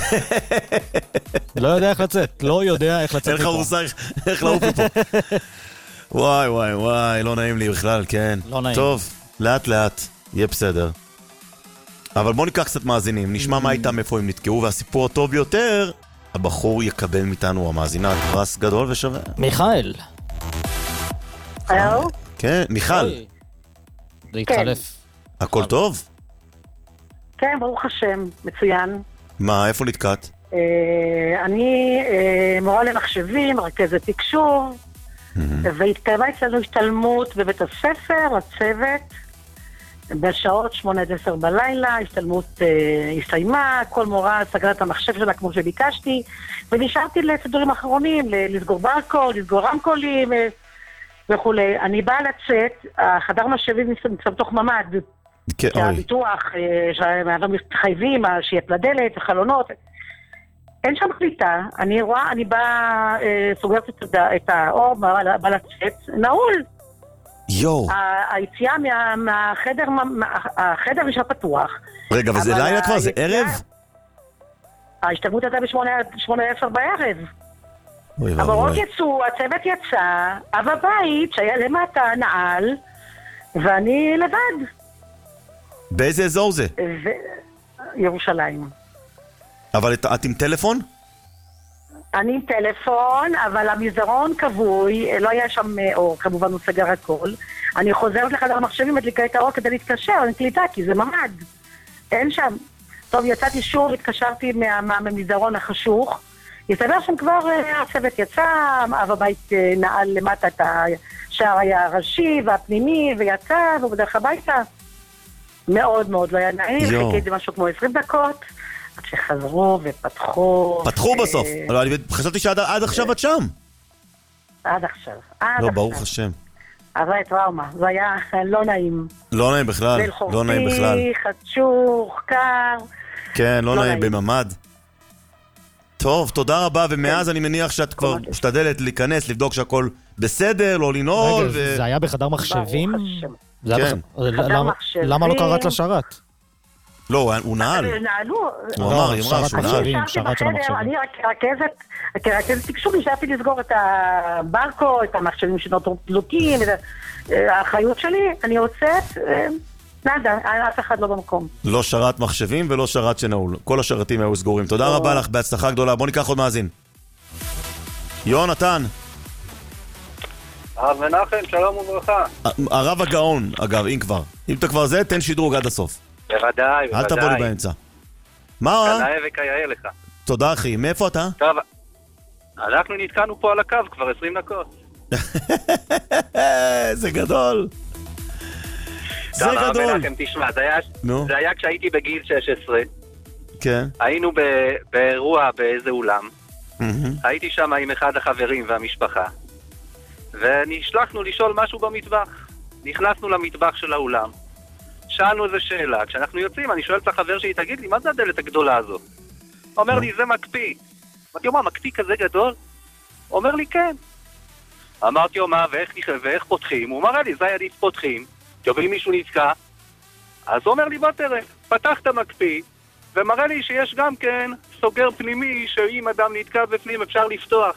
לא יודע איך לצאת, לא יודע איך לצאת מפה. אין לך מושג איך לעוף מפה. וואי, וואי, וואי, לא נעים לי בכלל, כן. לא נעים. טוב, לאט לאט, יהיה בסדר. אבל בוא ניקח קצת מאזינים, נשמע מה איתם, איפה הם נתקעו, והסיפור הטוב ביותר, הבחור יקבל מאיתנו המאזינה, פרס גדול ושווה. מיכאל. הלו? כן, מיכל. זה התחלף. הכל טוב? כן, ברוך השם, מצוין. מה, איפה נתקעת? אני מורה למחשבים, רכזת תקשוב, והתקיימה אצלנו השתלמות בבית הספר, הצוות, בשעות שמונה עד עשר בלילה, השתלמות הסתיימה, כל מורה סגרה את המחשב שלה כמו שביקשתי, ונשארתי לסידורים אחרונים, לסגור ברקוד, לסגור רמקולים וכולי. אני באה לצאת, החדר מחשבים נמצא בתוך ממ"ד, כי הביטוח מתחייבים, שיהיה לדלת, החלונות, אין שם קליטה. אני רואה, אני באה, סוגרת את האור, באה לצאת, נעול. יו. היציאה מהחדר, החדר נשאר פתוח. רגע, וזה לילה כבר? זה ערב? ההשתלמות הייתה בשמונה עשר בערב. המורות יצאו, הצוות יצא, אב הבית שהיה למטה נעל, ואני לבד. באיזה אזור זה? ירושלים. אבל את עם טלפון? אני עם טלפון, אבל המזרון כבוי, לא היה שם אור, כמובן הוא סגר הכל. אני חוזרת לחדר המחשבים, מדליקה את האור כדי להתקשר, אני קליטה, כי זה ממד. אין שם. טוב, יצאתי שוב, התקשרתי מהמזרון החשוך. יסתבר שם כבר הצוות יצא, אב הבית נעל למטה את השער היה הראשי והפנימי, ויצא, והוא בדרך הביתה. מאוד מאוד לא היה נעים, חיכיתי משהו כמו עשרים דקות. עד שחזרו ופתחו... פתחו בסוף, אבל אני חשבתי שעד עכשיו את שם. עד עכשיו, עד עכשיו. לא, ברוך השם. אבל טראומה, זה היה לא נעים. לא נעים בכלל, לא נעים בכלל. חורפי, חצ'וך, קר. כן, לא נעים בממד. טוב, תודה רבה, ומאז אני מניח שאת כבר משתדלת להיכנס, לבדוק שהכל בסדר, לא לנעול. רגע, זה היה בחדר מחשבים? כן. למה לא קראת לשרת? לא, הוא נעל. נעלו. הוא אמר, היא אמרה שהוא נעל. שרת של המחשבים. אני רכזת, כרכזת תקשוב, נשארתי לסגור את הברקו, את המחשבים שנותרו פלוקים, את האחריות שלי, אני יוצאת, נדה, אף אחד לא במקום. לא שרת מחשבים ולא שרת שנעול. כל השרתים היו סגורים. תודה רבה לך, בהצלחה גדולה. בוא ניקח עוד מאזין. יונתן. הרב מנחם, שלום וברכה. הרב הגאון, אגב, אם כבר. אם אתה כבר זה, תן שדרוג עד הסוף. בוודאי, בוודאי. אל תבוא לי באמצע. מה? כנאה וכיאה לך. תודה אחי, מאיפה אתה? טוב, אנחנו נתקענו פה על הקו כבר עשרים דקות. זה גדול. זה גדול. מנחם, תשמע, זה היה, זה היה כשהייתי בגיל שש עשרה. כן. היינו ב- באירוע באיזה אולם. הייתי שם עם אחד החברים והמשפחה. ונשלחנו לשאול משהו במטבח. נכנסנו למטבח של האולם. שאלנו איזה שאלה. כשאנחנו יוצאים, אני שואל את החבר שלי, תגיד לי, מה זה הדלת הגדולה הזו? אומר לי, זה מקפיא. אמרתי, מה, מקפיא כזה גדול? אומר לי, כן. אמרתי, מה, ואיך, ואיך פותחים? הוא אמר לי, זה היה לי פותחים. אם מישהו נתקע, אז הוא אומר לי, בוא תראה, פתח את המקפיא, ומראה לי שיש גם כן סוגר פנימי, שאם אדם נתקע בפנים אפשר לפתוח.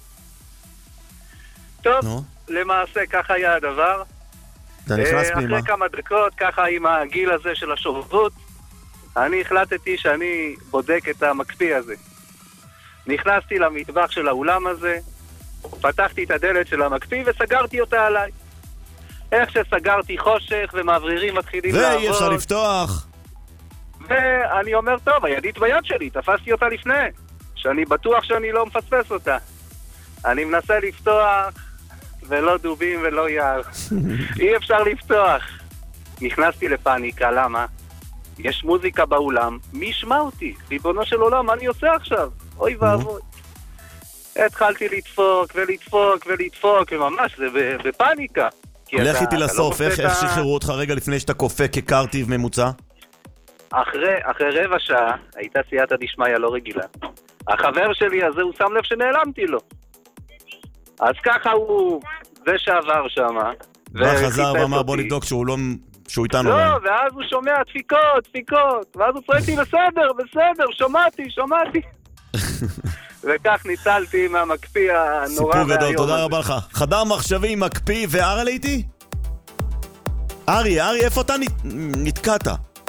טוב, no. למעשה ככה היה הדבר. אתה נכנס אחרי פנימה. כמה דקות, ככה עם הגיל הזה של השובבות, אני החלטתי שאני בודק את המקפיא הזה. נכנסתי למטבח של האולם הזה, פתחתי את הדלת של המקפיא וסגרתי אותה עליי. איך שסגרתי חושך ומעברירים מתחילים לעבוד. ואי אפשר לפתוח. ואני אומר, טוב, הידית ביד שלי, תפסתי אותה לפני, שאני בטוח שאני לא מפספס אותה. אני מנסה לפתוח, ולא דובים ולא יער. אי אפשר לפתוח. נכנסתי לפאניקה, למה? יש מוזיקה באולם, מי ישמע אותי? ריבונו של עולם, מה אני עושה עכשיו? אוי ואבוי. התחלתי לדפוק ולדפוק ולדפוק, וממש, זה בפאניקה. לך איתי לסוף, איך שחררו אותך רגע לפני שאתה קופא כקרטיב ממוצע? אחרי, אחרי רבע שעה, הייתה סייעתא דשמיא לא רגילה. החבר שלי הזה, הוא שם לב שנעלמתי לו. אז ככה הוא, זה שעבר שם. וחזר ואמר בוא נבדוק שהוא לא, שהוא איתנו. לא, ואז הוא שומע דפיקות, דפיקות, ואז הוא צועק לי בסדר, בסדר, שמעתי, שמעתי. וכך ניצלתי מהמקפיא הנורא. סיפור גדול, תודה רבה לך. חדר מחשבים, מקפיא ואריה איתי? אריה, אריה, איפה אתה נתקעת?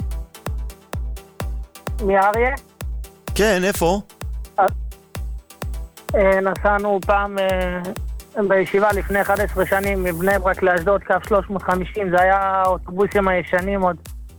מי אריה? כן, איפה? נסענו פעם בישיבה לפני אחת עשרה שנים מבני ברק לאשדוד, קו שלוש מאות וחמישים, זה היה האוטובוסים הישנים עוד,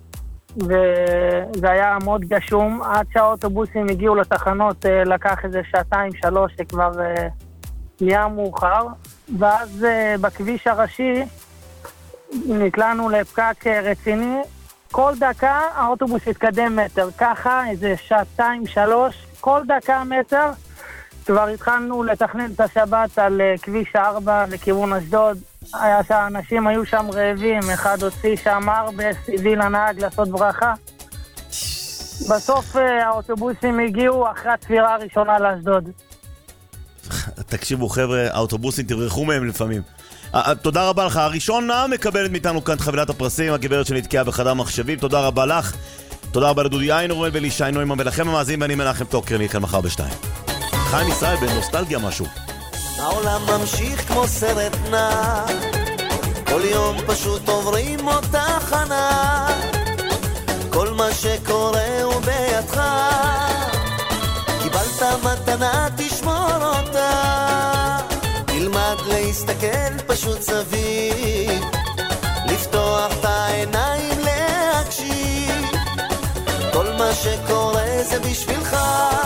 וזה היה מאוד גשום, עד שהאוטובוסים הגיעו לתחנות לקח איזה שעתיים שלוש שכבר נהיה מאוחר, ואז בכביש הראשי נתלנו לפקק רציני, כל דקה האוטובוס התקדם מטר, ככה איזה שעתיים שלוש, כל דקה מטר. כבר התחלנו לתכנן את השבת על כביש ארבע לכיוון אשדוד, היה שהאנשים היו שם רעבים, אחד הוציא שאמר בסביל הנהג לעשות ברכה. בסוף האוטובוסים הגיעו אחרי התפירה הראשונה לאשדוד. תקשיבו חבר'ה, האוטובוסים תברחו מהם לפעמים. תודה רבה לך. הראשונה מקבלת מאיתנו כאן את חבילת הפרסים, הגברת שנתקעה בחדר מחשבים. תודה רבה לך. תודה רבה לדודי איינורל ולישי נוימן ולכם המאזינים, ואני מנחם טוקר, נהיה כאן מחר בשתיים. חיים ישראל בנוסטלגיה משהו. העולם ממשיך כמו סרט נע, כל יום פשוט עוברים אותה חנה, כל מה שקורה הוא בידך, קיבלת מתנה תשמור אותה, תלמד להסתכל פשוט סביב, לפתוח את העיניים להקשיב, כל מה שקורה זה בשבילך,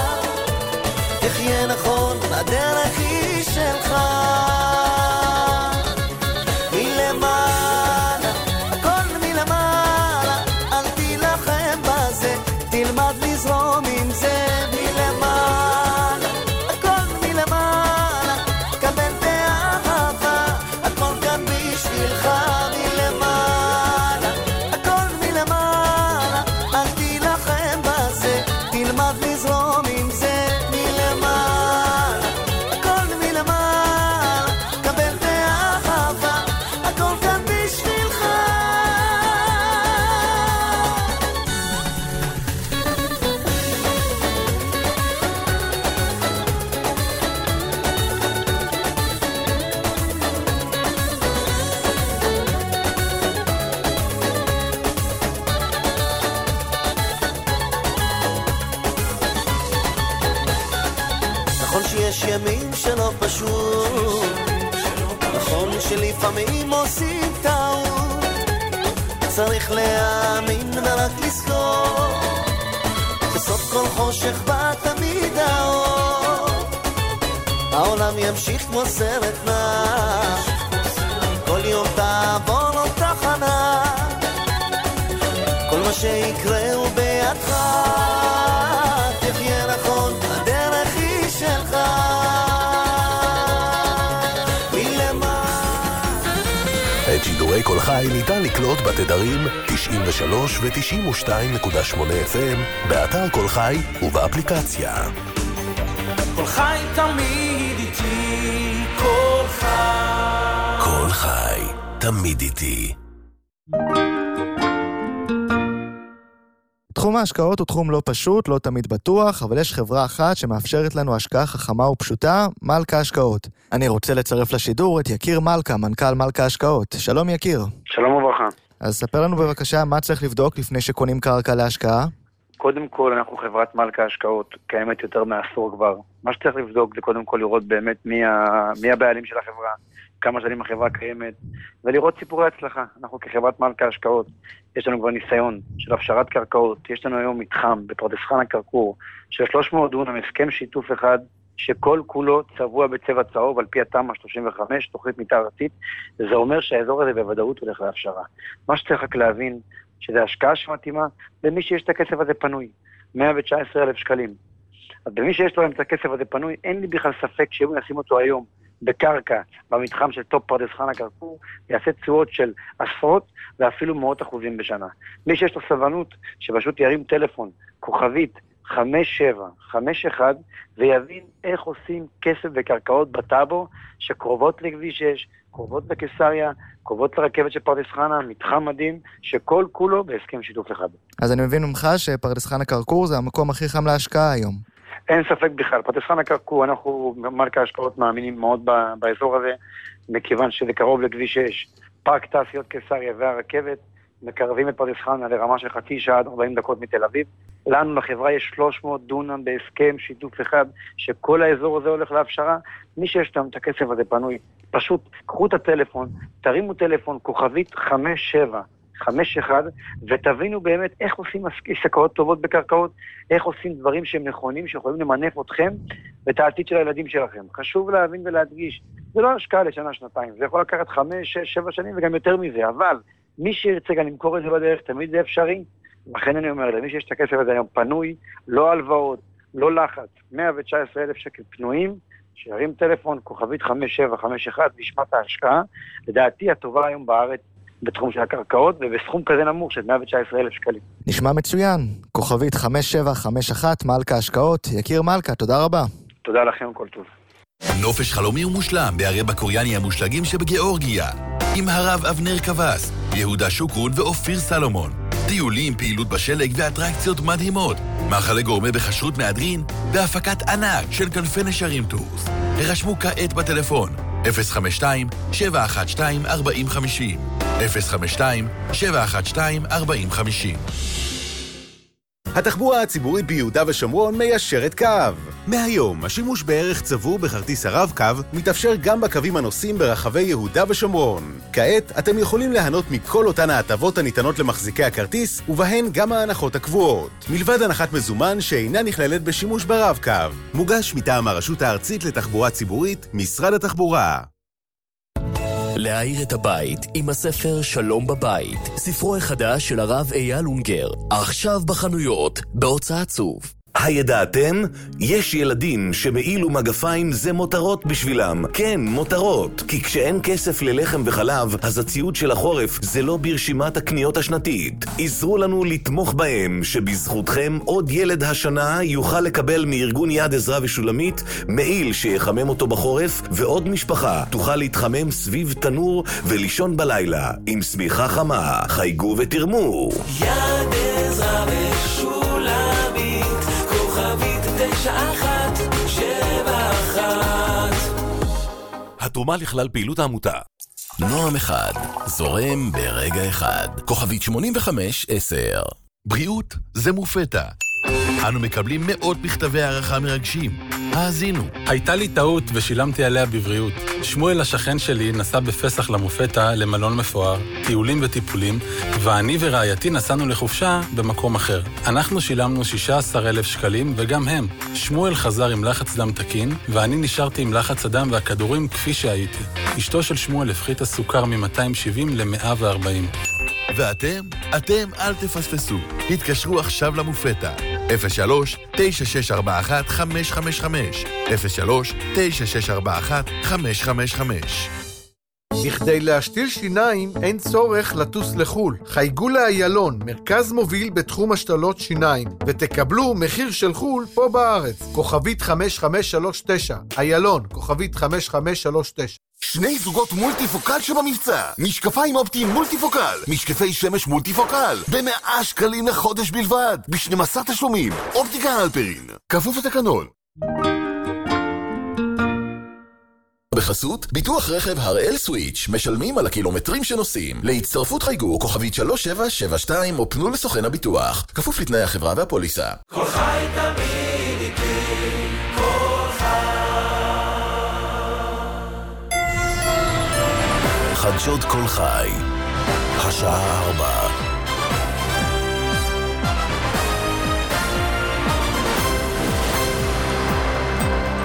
תחיה נכון, הדרך היא שלך, מלמעלה, הכל מלמעלה, אל תילחם בזה, תלמד לזרום עם זה, מלמעלה, הכל מלמעלה, קבל באהבה, הכל כאן בשבילך, מלמעלה, הכל מלמעלה, אל תילחם בזה, תלמד לזרום עם זה, יש ימים שלא פשוט, נכון שלפעמים עושים טעות, צריך להאמין ורק לזכור, בסוף כל חושך בא תמיד האור, העולם ימשיך כמו סרט נע, כל יום תעבור עוד תחנה, כל מה שיקרה הוא בידך, תחיה נכון, הדרך היא שלך, את שידורי כל חי ניתן לקלוט בתדרים תשעים ושלוש ו-תשעים ושתיים נקודה שמונה אף אם, באתר כל חי ובאפליקציה. כל חי תמיד איתי, כל חי. כל חי תמיד איתי. תחום ההשקעות הוא תחום לא פשוט, לא תמיד בטוח, אבל יש חברה אחת שמאפשרת לנו השקעה חכמה ופשוטה, מלכה השקעות. אני רוצה לצרף לשידור את יקיר מלכה, מנכ"ל מלכה השקעות. שלום יקיר. שלום וברכה. אז ספר לנו בבקשה מה צריך לבדוק לפני שקונים קרקע להשקעה. קודם כל אנחנו חברת מלכה השקעות, קיימת יותר מעשור כבר. מה שצריך לבדוק זה קודם כל לראות באמת מי, ה... מי הבעלים של החברה, כמה שנים החברה קיימת, ולראות סיפורי הצלחה. אנחנו כחברת מלכה השקעות, יש לנו כבר ניסיון של הפשרת קרקעות, יש לנו היום מתחם בפרדס חנה כרכור, של שלוש מאות דונם, הסכם שיתוף אחד, שכל כולו צבוע בצבע צהוב על פי התמ"א שלושים וחמש, תוכנית מתאר ארצית, זה אומר שהאזור הזה בוודאות הולך להפשרה. מה שצריך רק להבין, שזה השקעה שמתאימה למי שיש את הכסף הזה פנוי, מאה תשע עשרה אלף שקלים. אז במי שיש לו את הכסף הזה פנוי, אין לי בכלל ספק שאם נשים אותו היום בקרקע, במתחם של טופ פרדס חנה כרכור, יעשה תשואות של עשרות ואפילו מאות אחוזים בשנה. מי שיש לו סבלנות, שפשוט ירים טלפון, כוכבית, חמש שבע חמש אחד ויבין איך עושים כסף בקרקעות בטאבו שקרובות לכביש שש, קרובות בקיסריה, קרובות לרכבת של פרדס חנה, מתחם מדהים, שכל כולו בהסכם שיתוף אחד. אז אני מבין ממך שפרדס חנה כרכור זה המקום הכי חם להשקעה היום. אין ספק בכלל, פרדס חנה כרכור, אנחנו מלכה השקעות מאמינים מאוד באזור הזה, מכיוון שזה קרוב לכביש שש, פארק תעשיות קיסריה והרכבת, מקרבים את פרדס חנה לרמה של חצי שעה עד ארבעים דקות מתל אביב. לנו לחברה יש שלוש מאות דונם בהסכם שיתוף אחד, שכל האזור הזה הולך להפשרה. מי שיש את הכסף הזה פנוי, פשוט קחו את הטלפון, תרימו טלפון, כוכבית חמש שבע חמש אחד, ותבינו באמת איך עושים עסקאות טובות בקרקעות, איך עושים דברים שהם נכונים, שיכולים למנף אתכם ואת העתיד של הילדים שלכם. חשוב להבין ולהדגיש, זה לא השקעה לשנה, שנתיים, זה יכול לקחת חמש, שש, שבע שנים וגם יותר מזה, אבל מי שירצה גם למכור את זה בדרך, תמיד זה אפשרי. לכן אני אומר, למי שיש את הכסף הזה היום פנוי, לא הלוואות, לא לחץ, מאה תשע עשרה אלף שקל פנויים, שירים טלפון, כוכבית חמש שבע חמש אחד, וישמע את ההשקעה, לדעתי הטובה היום בארץ בתחום של הקרקעות, ובסכום כזה נמוך של מאה תשע עשרה אלף שקלים. נשמע מצוין, כוכבית חמש שבע חמש אחת, מלכה השקעות, יקיר מלכה, תודה רבה. תודה לכם, כל טוב. נופש חלומי ומושלם בערי בקוריאני המושלגים שבגיאורגיה, עם הרב אבנר קבס, יהודה שוקרון ואופיר סלומון. טיולים, פעילות בשלג ואטרקציות מדהימות, מאכלי גורמה בכשרות מהדרין והפקת ענק של כנפי נשרים טורס. הרשמו כעת בטלפון אפס חמש שתיים שבע אחת שתיים ארבע חמש אפס אפס חמש שתיים שבע אחת שתיים ארבע חמש אפס. התחבורה הציבורית ביהודה ושומרון מיישרת קו. מהיום, השימוש בערך צבור בכרטיס הרב-קו מתאפשר גם בקווים הנוסעים ברחבי יהודה ושומרון. כעת, אתם יכולים ליהנות מכל אותן ההטבות הניתנות למחזיקי הכרטיס, ובהן גם ההנחות הקבועות. מלבד הנחת מזומן שאינה נכללת בשימוש ברב-קו. מוגש מטעם הרשות הארצית לתחבורה ציבורית, משרד התחבורה. להאיר את הבית עם הספר שלום בבית, ספרו החדש של הרב אייל אונגר, עכשיו בחנויות, בהוצאת צוף. הידעתם? יש ילדים שמעיל ומגפיים זה מותרות בשבילם. כן, מותרות. כי כשאין כסף ללחם וחלב, אז הציוד של החורף זה לא ברשימת הקניות השנתית. עזרו לנו לתמוך בהם, שבזכותכם עוד ילד השנה יוכל לקבל מארגון יד עזרה ושולמית מעיל שיחמם אותו בחורף, ועוד משפחה תוכל להתחמם סביב תנור ולישון בלילה עם סמיכה חמה. חייגו ותרמו. יד עזרה ושולמית תשע אחת שבע אחת. התרומה לכלל פעילות העמותה. נועם אחד, זורם ברגע אחד. כוכבית שמונים וחמש עשר. בריאות זה מופתע. אנו מקבלים מאות מכתבי הערכה מרגשים. האזינו. הייתה לי טעות ושילמתי עליה בבריאות. שמואל השכן שלי נסע בפסח למופתע למלון מפואר, טיולים וטיפולים, ואני ורעייתי נסענו לחופשה במקום אחר. אנחנו שילמנו שישה עשר אלף שקלים וגם הם. שמואל חזר עם לחץ דם תקין, ואני נשארתי עם לחץ הדם והכדורים כפי שהייתי. אשתו של שמואל הפחית הסוכר מ-מאתיים שבעים ל-מאה וארבעים. ואתם? אתם אל תפספסו. התקשרו עכשיו למופתע. אפס שלוש תשע שש ארבע אחת חמש חמש חמש אפס שלוש תשע שש ארבע אחת חמש חמש חמש. בכדי להשתיל שיניים אין צורך לטוס לחול. חייגו לאיילון, מרכז מוביל בתחום השתלות שיניים, ותקבלו מחיר של חול פה בארץ. כוכבית חמש חמש שלוש תשע. איילון, כוכבית חמש חמש שלוש תשע. שני זוגות מולטיפוקל שבמבצע. משקפיים אופטיים מולטיפוקל, משקפי שמש מולטיפוקל, במאה שקלים לחודש בלבד, ב-שנים עשר תשלומים. אופטיקה אלפרין, כפוף לתקנון. בחסות, ביטוח רכב הראל סוויץ', משלמים על הקילומטרים שנוסעים. להצטרפות חייגו כוכבית שלוש שבע שבע שתיים או פנו לסוכן הביטוח. כפוף לתנאי החברה והפוליסה. כל חי תמיד איתי, כל חי. חדשות כל חי, השעה ארבע.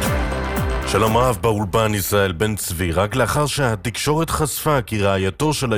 שלום רב באולפן ישראל בן צבי, רק לאחר שהתקשורת חשפה כי רעייתו של